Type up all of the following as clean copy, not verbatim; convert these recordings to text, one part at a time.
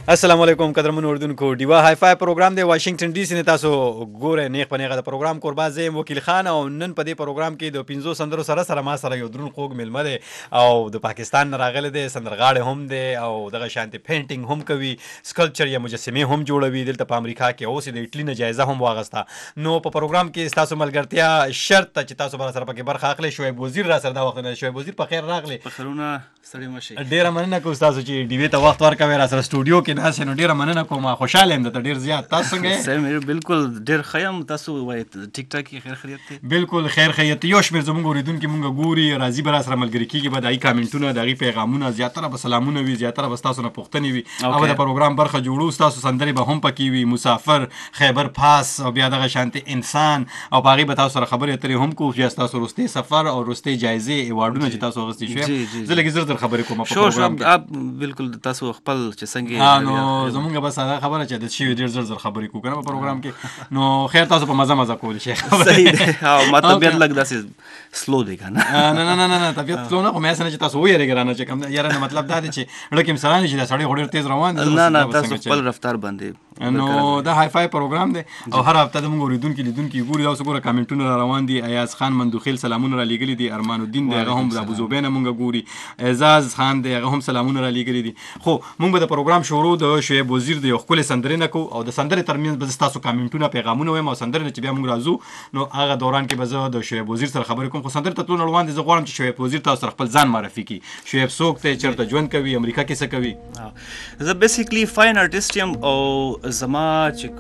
السلام علیکم قدرمن اردوونکو ډیوا های فای پروګرام دی واشنگټن ډي سي نه تاسو ګوره نیغ په نیغه د پروګرام قربا زم وکیل خان او نن په دې پروګرام کې د 15 سندرو سره ما سره یو درون خوګ ملمه دی او د پاکستان نه راغلی دی سندرغاړی هم دی او دغه شانتي پینټینګ هم کوي سکلپچر یا مجسمه هم جوړوي دلته په امریکا کې اوس د اټلی نه جایزه هم واغسته نو په پروګرام کې تاسو ملګرتیا شرط چې تاسو سره پکې برخه اخلي شعیب وزیر را سره دا وخت نه شعیب وزیر په خیر راغلی په خیرونه سړی مشي ډیره مننه کوم تاسو چې ډیوی ته وخت ورکوي را سره سټوډیو کې ناس نو ډیره مننه کوم خوشاله یم ته ډیر زیات تاسو څنګه سم بالکل ډیر خیم تاسو وای ټیک ټاک کې خیر خیریت دی بالکل خیر خیریت یو شمیر زموږ اوریدونکو مونږ ګوري راضي بر سره ملګری کیږي به دای کامنټونه دغه پیغامونه زیاتره به سلامونه وي زیاتره به تاسو نه پوښتنې وي او د پروګرام برخه جوړو تاسو سندري به هم پکې وي مسافر خیبر پاس او بیا دغه شانتي انسان او باغی به تاسو سره خبرې اترې هم کو چې تاسو روستي سفر او روستي جایزه ایوارډونه چې تاسو غوښتي شوی زه لګي زر خبرې کوم په پروګرام کې بالکل تاسو خپل چې څنګه نو زمونږ بس هغه خبره چې د شي ډیر زر خبرې کو کنه په پروګرام کې نو خیر تاسو په مزه کول شي صحیح دی او مطلب لګ داسې سلو دی کنه نه طبيعت سلو نه خو مې سره چې تاسو ویری ګرانه چې کوم یاره نو مطلب دا دی چې لکه مثلا چې دا سړی هډر تیز روان دي نه تاسو خپل رفتار باندې نو دا های فای پروګرام دی او هر هفته د موږ اوریدونکو لیدونکو ګوري او څنګه کمنټونه روان دي ایاز خان مندوخیل سلامونه را لېګلي دي ارمان الدین دی هغه هم د ابو زوبین مونږ ګوري اعزاز خان دی هغه هم سلامونه را لېګلي دي خو مونږ به د پروګرام شروع د شعیب وزیر د یو خپل سندرې نه کو او د سندرې ترمنځ به تاسو کمنټونه پیغامونه وایم او سندرې چې بیا مونږ راځو نو هغه دوران کې به زه د شعیب وزیر سره خبرې کوم خو سندرې ته ټول روان دي زه غواړم چې شعیب وزیر تاسو سره خپل ځان معرفي کړي شعیب څوک دی چیرته ژوند کوي امریکا کې څه کوي زه بیسیکلی فاین آرټیسټ یم او زما چې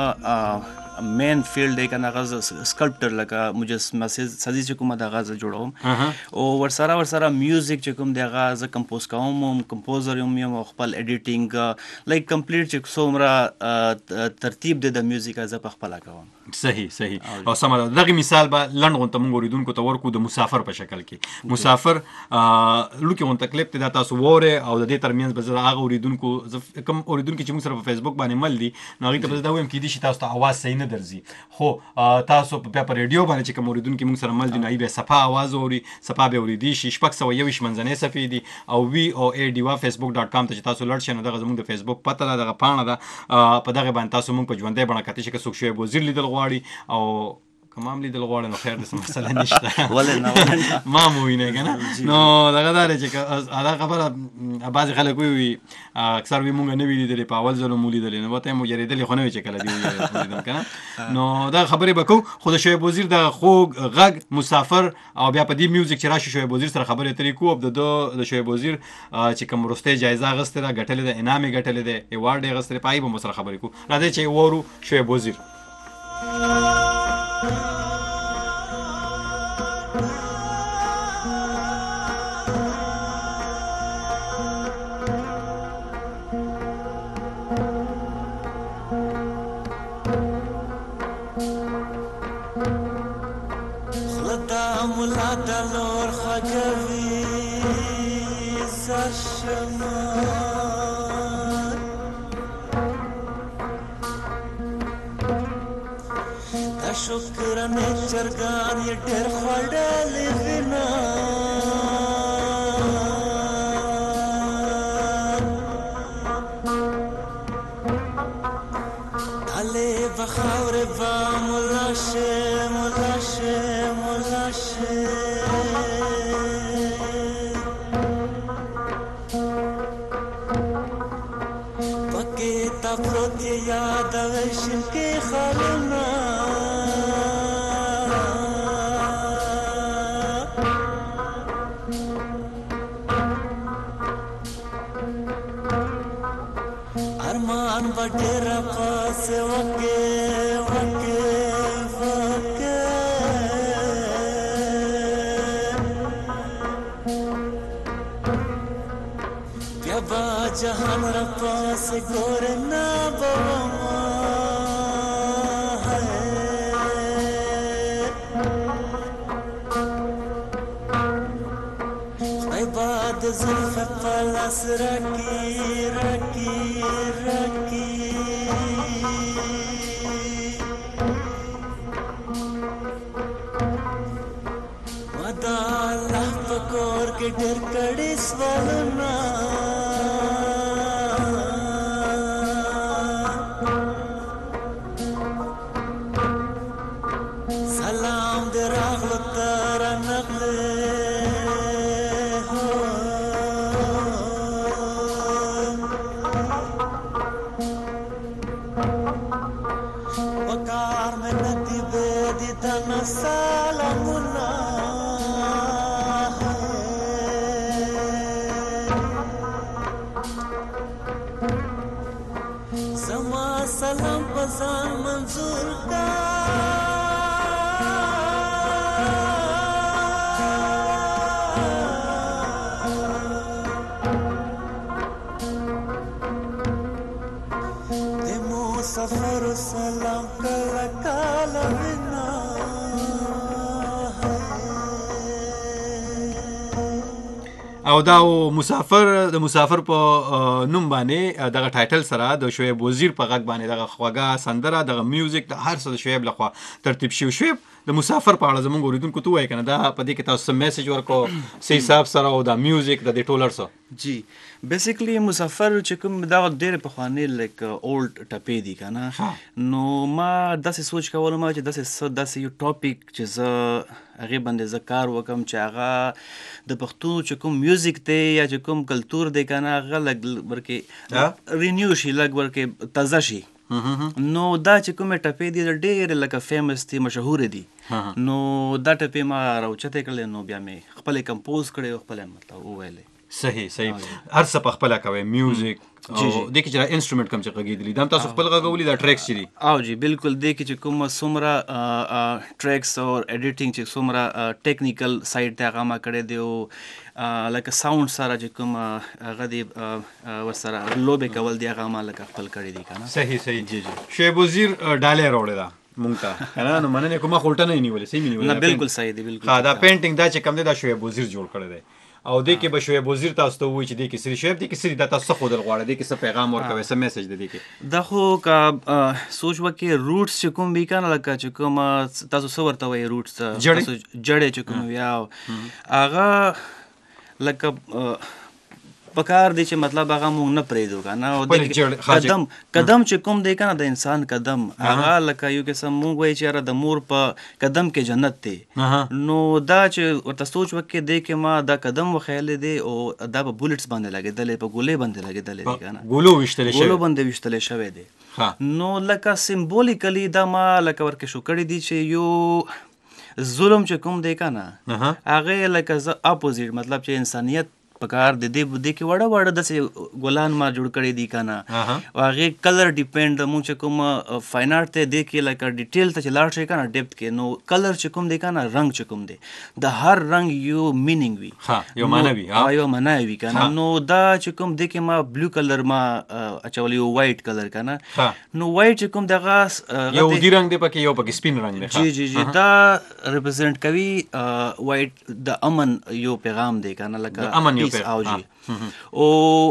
کومه مین فیلډ دی کنه غز سکلپټر لکه مجسمه سازي چې کومه د غاز جوړوم او ورسره میوزیک چې کوم دی غاز کمپوز کوم کمپوزر یم خپل ایډیټینګ لایک کمپلیټ چې څومره ترتیب دی د میوزیک از په خپل کوم صحیح او سم دغه مثال به لند غونته مونږ اوریدونکو ته ورکو د مسافر په شکل کې مسافر لوکي غونته کلیپ ته تاسو وره او د دې ترمنځ به زه هغه اوریدونکو کوم اوریدونکو چې موږ سره په فیسبوک باندې مل دي نو هغه ته به دا وایم کې دي چې تاسو ته आवाज صحیح نه درځي خو تاسو په ریډیو باندې چې کوم اوریدونکو موږ سره مل دي نو ای به صفه आवाज اوري صفه به اوریدي شي شپږ سو یو منځنۍ صفې دي او وی او ای ډیوا facebook.com ته چې تاسو لړ شئ نو دغه زموږ د فیسبوک پته ده دغه پاڼه ده په دغه باندې تاسو موږ په ژوندۍ بڼه کتئ چې څوک شعیب وزیر لیدل غواړي او کمام لیدل غواړي نو خیر د څه مسله نشته ولې نه ما مو وینه کنه نو دغه دار چې دا خبره بعض خلک وي اکثر وی مونږ نه ویل دي په اول ځل مو لیدل نو وته مو یریدل خو نه وی چې کله دی لیدل کنه نو دا خبره وکړو خو د شعیب وزیر د خوږ غږ مسافر او بیا په دې میوزیک چې راشي شعیب وزیر سره خبرې اترې کوو د شعیب وزیر چې کوم ورسته جایزه غسته غټلې ده انعام غټلې ده ایوارډ غسته پای به سره خبرې کوو راځي چې ورو شعیب وزیر دلور خجوی سرشمان دا شکرن چرگان یه در خوڑلی وینا دلی بخور با ملاشه ملاشه ملاشه یاد وشم که خالنا ارمان بڑیر پاس وکے وکے وکے بیا با جہان را پاس گورنا زلف پلاس رکی رکی رکی ودا اللہ پکور کے ڈر کڑی سوالنا سلامونه زما سلام په ځان منظور کا سفر سلام کلا کلا وینا او دا مسافر د مسافر په نوم باندې دغه ټایټل سره د شعیب وزیر په غږ باندې دغه خواږه سندره دغه میوزیک د هر څه د شعیب لخوا ترتیب شوی د مسافر په اړه زموږ اوریدونکو ته وایي کنه دا په دې کې تاسو سم میسج ورکو سي حساب سره او دا میوزیک د دې ټولر سره جی بیسیکلی مسافر چې کوم دا ډېر پخوانی لایک اولډ ټپې دي کنه نو ما داسې سوچ کولم چې داسې یو ټاپک چې زه هغې باندې زه کار وکړم چې هغه د پښتو چې کوم میوزیک دی یا چې کوم کلتور دی کنه هغه لږ ورکې رینیو شي لږ ورکې تازه شي نو دا چې کومې ټپې دي ډېرې لکه فیمس دي مشهورې دي نو دا ټپې ما راوچتې کړلې نو بیا مې خپلې کمپوز کړې او خپلې مطلب وویلې صحیح هر څه په خپله کوئ میوزیک او دې کې چې انسټرومنټ کوم چې غږېدلي دا هم تاسو خپل غږولي دا ټریکس چې دي او جی بالکل دې کې چې کوم څومره ټریکس او ایډیټینګ چې څومره ټیکنیکل سایډ ته هغه ما کړی دی او لکه ساوند سره چې کوم هغه دی ورسره لوبې کول دی هغه ما لکه خپل کړی دی که نه صحیح جی شعیب وزیر ډالۍ راوړې ده مونږ ته کنه نو مننه کومه خولټه نه نیولې صحیح مې نیولې نه بالکل صحیح دی بالکل دا پینټینګ دا چې کوم دی دا شعیب وزیر جوړ کړی دی او دې کې به شعیب وزیر تاسو ته وایي چې دې کې سری شعیب دې کې سری دا تاسو خو دل غواړئ دې کې څه پیغام ورکوي څه میسج دی دې کې دا خو که سوچ وکړې روټس چې کوم وي کنه لکه چې کوم تاسو څه ورته وایي روټس تاسو جړې چې کوم وي هغه لکه پکار دی چې مطلب هغه مونږ نه پرېږدو که نه قدم چې کوم دی که نه د انسان قدم هغه لکه یو قسم مونږ وایي چې یاره د مور په قدم کې جنت دی نو دا چې ورته سوچ وکړې دی کې ما دا قدم وخیلی دی او دا په بولټس باندې لګېدلی په ګولۍ باندې لګېدلی دی که نه ګولو باندې ویشتلی شوی دی نو لکه سمبولیکلی دا ما لکه ورکې شو کړی دی چې یو ظلم چې کوم دی که نه هغې لکه زه اپوزیټ مطلب چې انسانیت پکار د دې کې وړه وړه داسې ګلان ما جوړ کړی دي که نه او هغې کلر ډیپینډ د مونږ چې کوم فاین آرټ دی دې کې لکه ډیټیل ته چې لاړ شئ که نه ډیپت کې نو کلر چې کوم دی که نه رنګ چې کوم دی د هر رنګ یو مینینګ وي یو معنا وي که نه نو دا چې کوم دی کې ما بلو کلر ما اچولی یو وایټ کلر که نه نو وایټ چې کوم دغه یو ودي رنګ دی پکې یو پکې سپین رنګ دی جی دا ریپرزینټ کوي وایټ د امن یو پیغام دی که نه لکه او جی او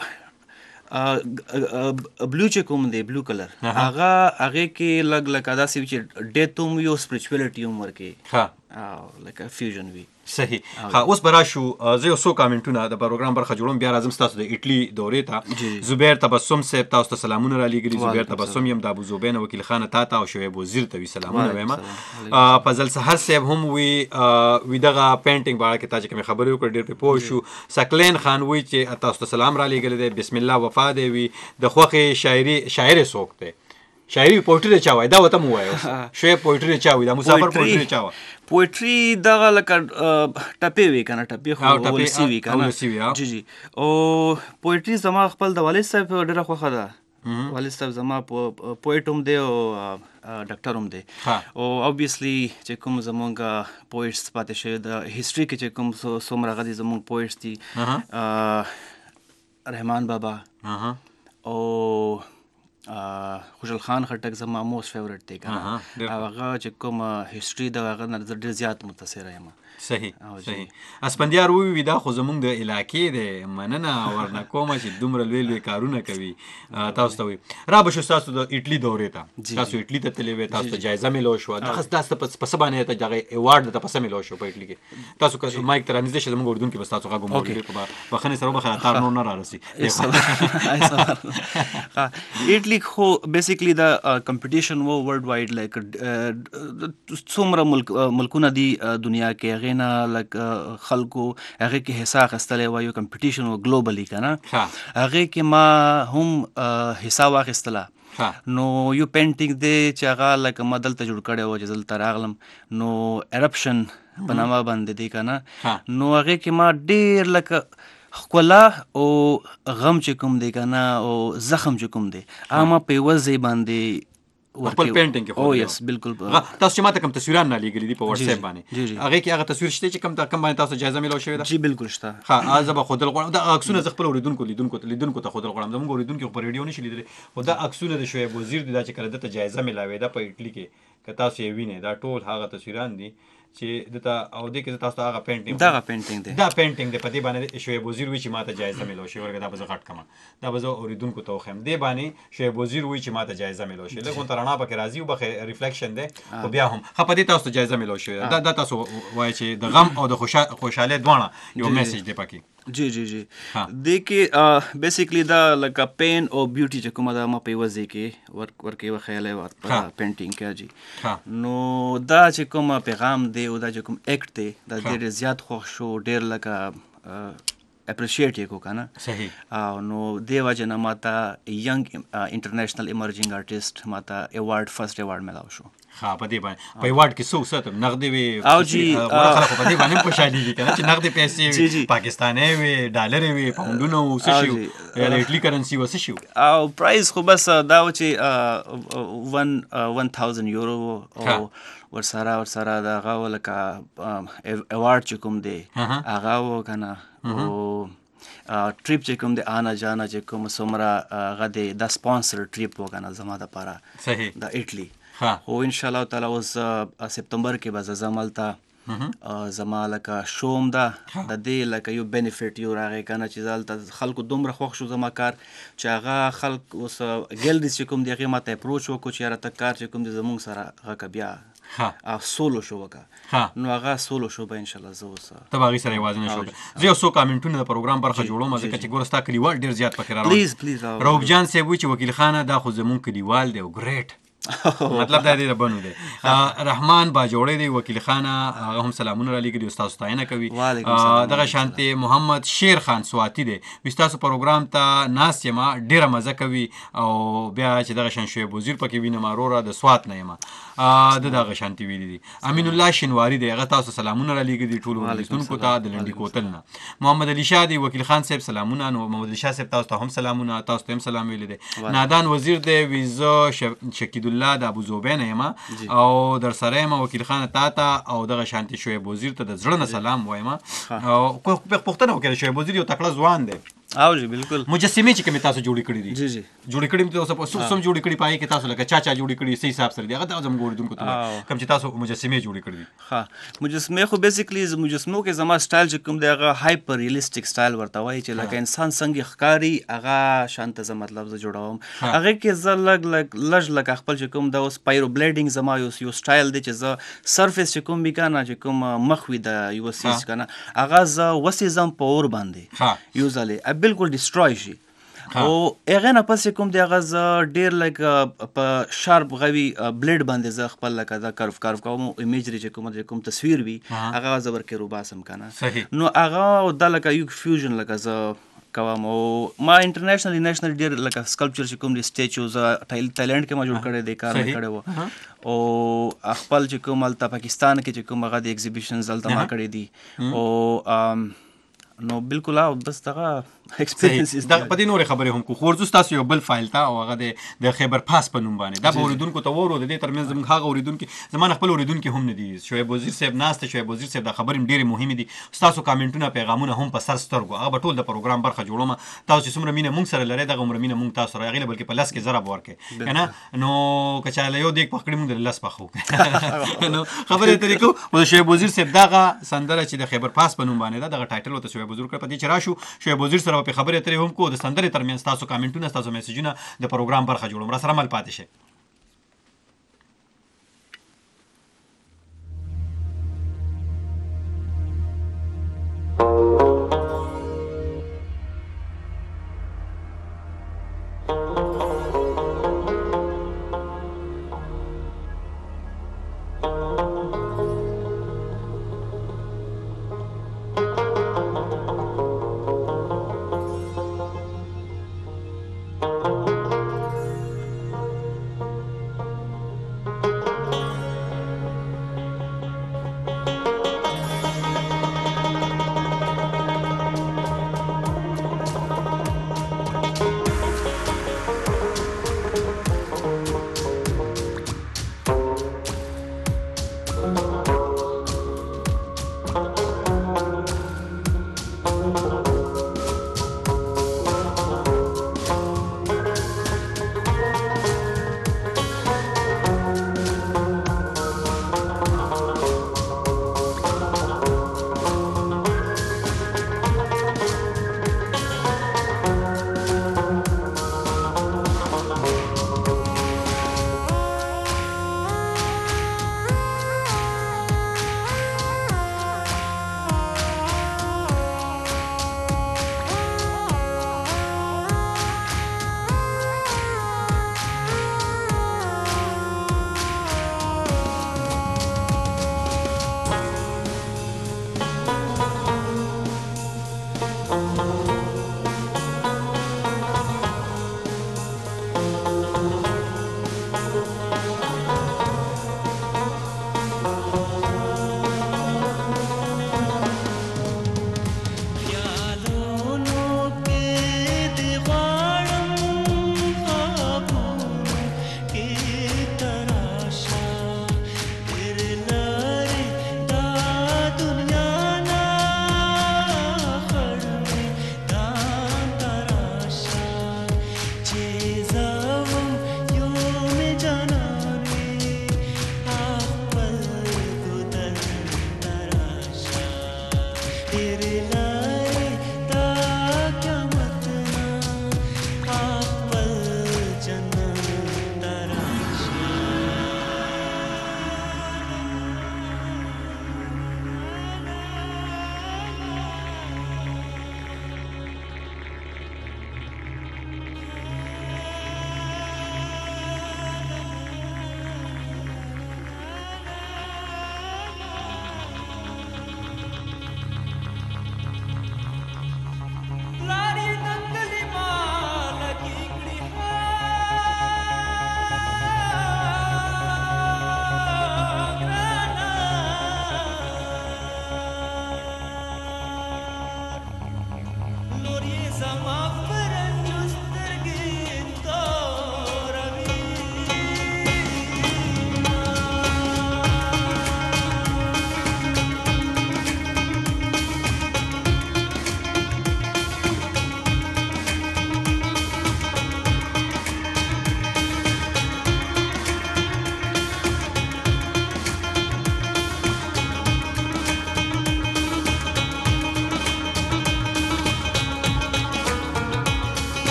بلو چې کوم دی بلو کلر هغې کې لږ لکه داسې وي چې ډیت هم وي او سپریچولیټي هم ورکې لکه فیوژن وي صحیح اوس به راشو زه یو څو کامنټونه د پروګرام برخه جوړوم بیا راځم ستاسو د اټلي دورې ته زبیر تبسم صاحب تاسو ته سلامونه رالیږلي زبیر تبسم یم د ابوزوبین وکیل خانه تا ته او شعیب وزیر ته وي سلامونه وایم فضل سحر صاحب هم وي دغه پینټینګ په اړه کې تا چې کومې خبرې وکړې ډېر پرې پوه شو سکلین خان وایي چې تاسو ته سلام رالیږلی دی بسم الله وفا دی وي د خوښې شاعر یې څوک دی شاعري پویټري چا وایي دا ورته مو وایه شعیب پویټري چا وایي دا مسافر پویټري چا وایي پویټري دغه لکه ټپې وي که نه ټپې خو ولسي وي که نه جی او پویټري زما خپل د والد صاحب ډېره خوښه ده والد صاحب زما پویټ هم دی او ډاکټر هم دی او اوبویسلی چې کوم زمونږ پویټس پاتې شوي د هسټري کې چې کوم څومره هغه دي زمونږ پویټس دي رحمان بابا او خوشحال خان خټک زما موست فیورټ دی که نه او هغه چې کوم هسټري د هغه نه زه ډېر زیات متاثره یم صحیح اسپندیار ووي دا خو زمونږ د علاقې دی مننه ورنه کومه چې دومره لوی لوی کارونه کوي تاسو ته وي را به شو ستاسو د اټلي دورې ته تاسو اټلي ته تللی وې تاسو ته جایزه میلو شوه تاسو په څه باندې ته دغه ایوارډ درته په څه میلو شو په اټلي کې تاسو که مایک ته رانږدې شئ زموږ اردون کې به ستاسو غږ وموږ په بخښنې سره وبخښه کار نور نه رارسي اټلي خو بیسیکلی دا کمپټیشن و ورلډ وایډ لایک څومره ملکونه دي دنیا کې هغې نه لک خلکو هغې کې حصه اخیستلی وه یو کمپټیشن و ګلوبلي که نه هغې کې ما هم حصه واخیستله ها. نو یو پینټینګ دی چې هغه لکه ما دلته جوړ کړی و چې دلته راغلم نو ایرپشن په نامه باندې دی که ها. نه نو هغې کې ما ډېر لکه ښکلا او غم چې کوم دی که نه او زخم چې کوم دی هغه ما په یوه ځای باندې خپل پینټینګ کې او یس بالکل تاسو چې ماته کوم تصویران را لېږلي دي په واتس اپ جی، باندې جی. هغې کې هغه تصویر شته چې کوم باندې تاسو جایزه میلاو شوې ده؟ جی بالکل شته. ها زه به ښودل غواړم دا عکسونه زه خپل لیدونکو ته ښودل غواړم. زموږ اورېدونکي خو په ریډیو نشي لیدلی خو دا عکسونه د شعیب وزیر دي دا چې کله دته جایزه میلاوېده په اټلي کې که تاسو یې وینئ دا ټول هغه تصویران دي چې دته او دې کې تاسو ته هغه پینټینګ دغه پینټینګ دی دا پینټینګ دی په دې باندې شعیب وزیر وایي چې ماته جایزه میلاو شوې ورګه دا به زه غټ کړم دا به زه اورېدونکو ته وښیم دې باندې شعیب وزیر وایي چې ماته جایزه میلاو شوې لږ غونته رڼا پکې راځي وبخې ریفلیکشن دی خو بیا هم ښه په دې تاسو ته جایزه میلاو شوې ده دا تاسو وایي چې د غم او د خوشحالۍ دواړه یو میسج دی پکې. جی جی جی دې کې بیسیکلی دا لکه پین او بیوټي چې کومه ده ما په یوه ځای کې ورکې یوه خیالی په پینټینګ کې جی نو دا چې کوم پیغام دی او دا چې کوم ایکټ دی دا ډېر زیات خوښ شو ډېر لکه اپریشیټ یې کو که نه صحیح او نو دې وجې نه ما ته ینګ انټرنیشنل ایمرجنګ آرټسټ ما ته ایوارډ فرسټ ایوارډ میلاو شو. ها په دې باندې په ایوارډ کې څه وساتم نغدې وي او جی خلک په دې باندې خوشحالېږي که نه چې نغدې پیسې وي پاکستانۍ وي ډالرې وي پاونډونه و څه شي و یا د اټلي کرنسي و څه شي و او پرایز خو بس دا و چې 1000 یورو او ورسره د هغه لکه ایوارډ چې کوم دی هغه و که نه او ټریپ چې کوم دی آنا جانا چې کوم څومره هغه دی دا سپانسر ټریپ و که نه زما دپاره صحیح د اټلي خو انشاءالله تعالی اوس سپتمبر کې به زه ځم هلته زما لکه شوم ده د دې لکه یو بینیفټ یو راغی که نه چې زه هلته خلکو دومره خوښ شو زما کار چې هغه خلک اوس ګیلریز چې کوم دی هغې ما ته اپروچ وکړو چې یاره ته کار چې کوم دی زموږ سره هغه که بیا سولو شو وکړه نو هغه سولو شو به انشاءالله زه اوس ته به هغې سره یوازې نه شو زه یو څو کامنټونه د پروګرام برخه جوړوم ځکه چې ګوره ستا کلیوال ډېر زیات پکې را پلیز پلیز رؤف جان صاحب وایي چې وکیل خانه دا خو زموږ کلیوال دی او ګریټ مطلب دا دی د بنو دی رحمان باجوړی دی وکیل خانه هغه هم سلامونه را لېږلي ستاسو ستاینه کوي دغه شانتې محمد شیر خان سواتی دی وي ستاسو پروګرام ته ناست یم ډېره مزه کوي او بیا چې دغه شان شعیب وزیر پکې وینم وروره د سوات نه یم د دغه شانتې ویلي دي امین الله شنواري دی هغه تاسو سلامونه را لېږلي دي ټولو اورېدونکو ته د لنډي کوتل نه محمد علي شاه دی وکیل خان صاحب سلامونه نو محمد علي شاه صاحب تاسو ته هم سلامونه تاسو ته هم سلام ویلی دی نادان وزیر دی وي زه شکید الله د ابو زوبین یم او در سره یم وکیل خان تا ته او دغه شانتي شعیب وزیر ته د زړه نه سلام وایم او پوښتنه وکړه شعیب وزیر یو تکړه ځوان دی او جی بالکل مجسمې چې کومې تاسو جوړې کړې دي جی جی جوړې کړې مې تاسو سم جوړې کړې پای کې تاسو لکه چا جوړې کړې صحیح حساب سره دی هغه زموږ اورېدونکو ته کوم چې تاسو مجسمې جوړې کړې دي ها مجسمې خو بیسیکلی مجسمو کې زما سټایل چې کوم دی هغه هایپر ریلیسټیک سټایل ورته وایي چې لکه انسان څنګه ښکاري هغه شانته زه مطلب زه جوړوم هغې کې زه لږ لږ خپل چې کوم دا اوس پایرو بلیډینګ زما یو سټایل دی چې زه سرفیس چې کوم وي که نه چې کوم مخ وي د یوه سیز که نه هغه زه وسېځم په اور باندې یوزلی بالکل ډسټروی شي او هغې نه پس چې کوم دی هغه زه ډېر لکه په شارپ غوي بلیډ باندې زه خپل لکه دا کرف کوم ایمیجري چې کوم تصویر وي هغه زه ورکې روباسم که نه نو هغه دا لکه یو فیوژن لکه زه کوم او ما انټرنیشنل نیشنل ډېر لکه سکلپچر چې کوم دی سټیچو زه تایلنډ کې ما جوړ کړی دی کار مې کړی و او خپل چې کوم هلته پاکستان کې چې کوم هغه د ایګزیبیشنز هلته ما کړی دي او نو بالکل بس دغه ایکسپیرینس دا په دې نورې خبرې هم کو خو ورځو ستاسو یو بل فایل ته او هغه د خیبر پاس په نوم باندې دا به اورېدونکو ته وورو د دې ترمنځ زموږ هغه اورېدونکي زما نه خپل اورېدونکي هم نه دي شعیب وزیر صاحب ناسته شعیب وزیر صاحب دا خبرې هم ډېرې مهمې دي ستاسو کامنټونه پیغامونه هم په سر سترګو هغه به ټول د پروګرام برخه جوړوم تاسو چې څومره مینه مونږ سره لرئ دغه عمره مینه مونږ تاسو سره هغې نه بلکې په لس کې ضرب ورکړئ که نه نو که چا له یو دیګ پخ کړي مونږ د لس پخو نو خبرې اترې کوو خو د شعیب وزیر صاحب دغه سندره چې د خیبر پاس په نوم باندې ده دغه ټایټل ورته شعیب وزیر کړ په دې چې راشو شعیب وزیر سره په خبرې اترې هم کو د سندرې ترمنځ تاسو کامنټونه تاسو میسجونه د پروګرام برخه جوړوم را سره مل پاتې شئ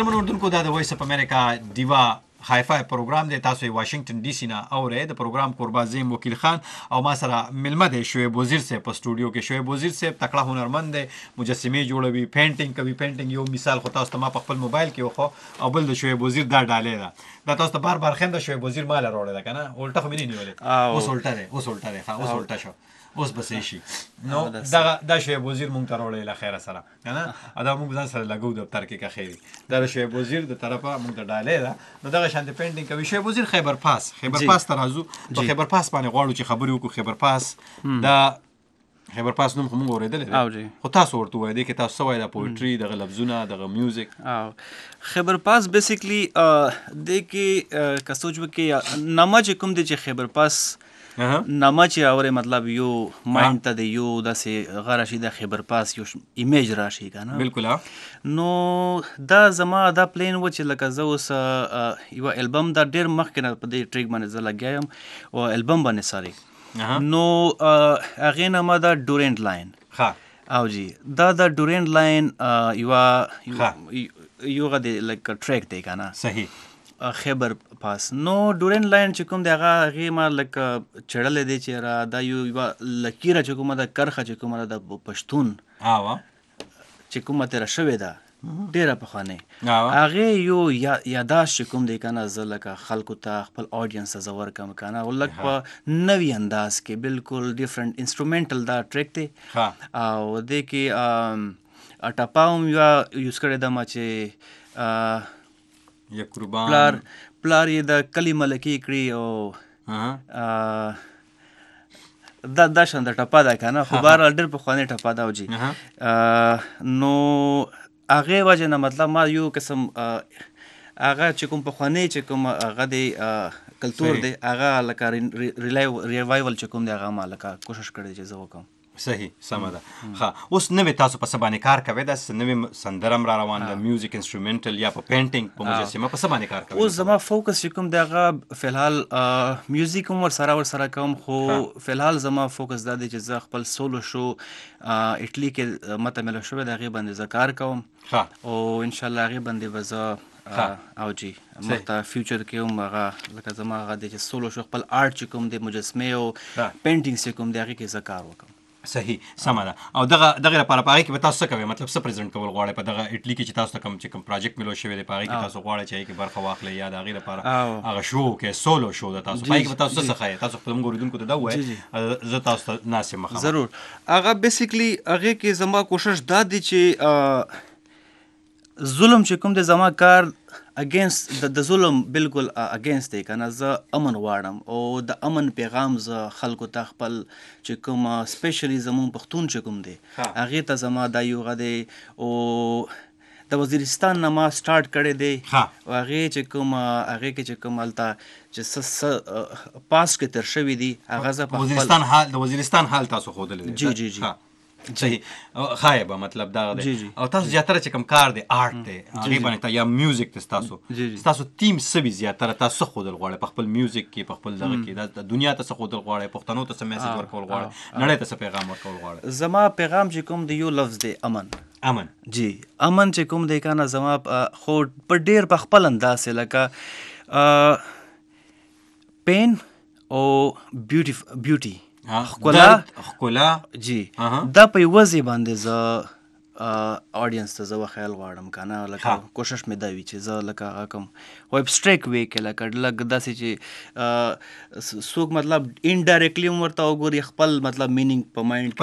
ګرانو اوردونکو دا د وایس اف امریکا دیوا های فای پروګرام دی تاسو یې واشنگټن ډي سي نه اورئ د پروګرام کوربا زیم وکیل خان او ما سره ملمه دی شعیب وزیر صاحب په سټوډیو کې شعیب وزیر صاحب تکړه هنرمند دی مجسمې جوړوي پینټینګ کوي پینټینګ یو مثال خو تاسو ته ما په خپل موبایل کې وخو او بل د شعیب وزیر دا ډالې ده دا تاسو ته بار خیم د شعیب وزیر مال راوړی ده کنه الټه خو مې نه نیولې اوس الټه دی اوس الټه شو اوس بسې شي نو دا شعیب وزیر مونږ ته راوړی له خیره سره کنه دا مونږ ځان سره لګو دفتر کې که خیری دا شعیب وزیر د طرفه مونږ ته ډالې ده نو دغه شانتي پینټینګ کوي شعیب وزیر خیبر پاس ته راځو په خیبر پاس باندې غواړو چې خبرې وکړو خیبر پاس دا خیبر پاس نوم خو مونږ اورېدلی دی خو تاسو ورته وایي دی کې تاسو څه وایي دا پویټري دغه لفظونه دغه میوزیک خیبر پاس بیسیکلی دی کې که سوچ وکړې نامه چې کوم دی چې خیبر پاس نامه چې اورې مطلب یو مایند ته د یو داسې غه راشي د خیبر پاس یو ایمیج راشي که نه بلکل نو دا زما دا پلین و چې لکه زه اوس یوه البم دا ډېر مخکې نه په دې ټریک باندې زه لګیا یم او البم باندې ساري نو هغې نه ما دا ډورینټ لاین او جی دا د ډورینټ لاین یو غه دی لکه ټریک دی که نه صحیح خیبر پاس نو ډورین لاین چې کوم دی هغې ما لکه چړلی دی چې را دا یوه لکیره چې کومه ده کرښه چې کومه ده د پښتون چې کومه تېره شوې ده ډېره پخوانۍ هغې یو یاداشت چې کوم دی که نه زه لکه خلکو ته خپل آډینس ته زه ورکړم که نه او لږ په نوي انداز کې بالکل ډفرنټ انسټرومنټل دا ټریک دی او دې کې ټپه هم یوه یوز کړې ده ما چې یا قربان پلار یې د کلي ملکې کړي او دا شان د ټپه ده که نه خو بهرحال ډېر پخوانۍ ټپه ده او جي نو هغې وجې نه مطلب ما یو قسم هغه چې کوم پخوانۍ چې کوم هغه دی کلتور دی هغه لکه ریوایول چې کوم دی هغه ما لکه کوشش کړی چې زه وکړم صحیح سمه ده ښه اوس نوې تاسو په څه باندې کار کوئ داسې نوې سندره هم را روان ده میوزیک انسټرومنټل یا په پینټینګ په مجسمه په څه باندې کار کوئ اوس زما فوکس چې کوم دی هغه فلحال میوزیک هم ورسره کوم خو فلحال زما فوکس دا دی چې زه خپل سولو شو اټلي کې ماته میله شوی د هغې باندې زه کار کوم او انشاءالله هغې باندې به زه او جی مخته فیوچر کې هم هغه لکه زما هغه دی چې سولو شو خپل آرټ چې کوم دی مجسمې او پینټینګ چې کوم دی هغې کې زه کار وکړم صحیح سمه ده او دغه لپاره په هغې کې به تاسو څه کوئ مطلب څه پرزنټ کول غواړئ په دغه اټلي کې چې تاسو ته کوم پروجیکټ ملو شوی دی په هغې کې تاسو غواړئ چې هغې کې برخه واخلئ یا د هغې لپاره هغه شو کې سولو شو ده تاسو په هغې کې به تاسو څه ښایئ تاسو خپل موږ اورېدونکو ته دا ووایئ زه تاسو ته ناست یم مخامخ ضرور هغه بیسیکلی هغې کې زما کوشش دا دی چې ظلم چې کوم دی زما کار اگینست د ظلم بالکل اگینست دی که نه زه امن غواړم او د امن پیغام زه خلکو ته خپل چې کوم سپیشلی زمون پښتون چې کوم دی هغې ته زما دا یو غه دی او د وزیرستان نه ما سټارټ کړی دی او هغې چې کوم هلته چې پاس کې تر شوي دي هغه زه په د وزیرستان حال تاسو ښودلی دی جی صحیح ښایي به مطلب دغه دی او تاسو زیاتره چې کوم کار دی آرټ دی هغې باندې یا میوزیک دی ستاسو تیم څه وي زیاتره تاسو څه ښودل غواړئ په خپل میوزیک کې په خپل دغه کې د دنیا ته څه ښودل غواړئ پښتنو ته څه میسج ورکول غواړئ نړۍ ته څه پیغام ورکول غواړئ زما پیغام چې کوم دی یو لفظ دی امن جی امن چې کوم دی که نه زما خو په ډېر په خپل انداز لکه پین او بیوټي ښکلا جی دا په یوه ځای باندې زه آډینس ته زه وخیل غواړم که نه لکه کوشش مې دا وي چې زه لکه هغه کوم خو ابسټریک وی کې لکه لږ داسې چې څوک مطلب انډایرکټلی هم ورته وګوري خپل مطلب مینینګ په مایند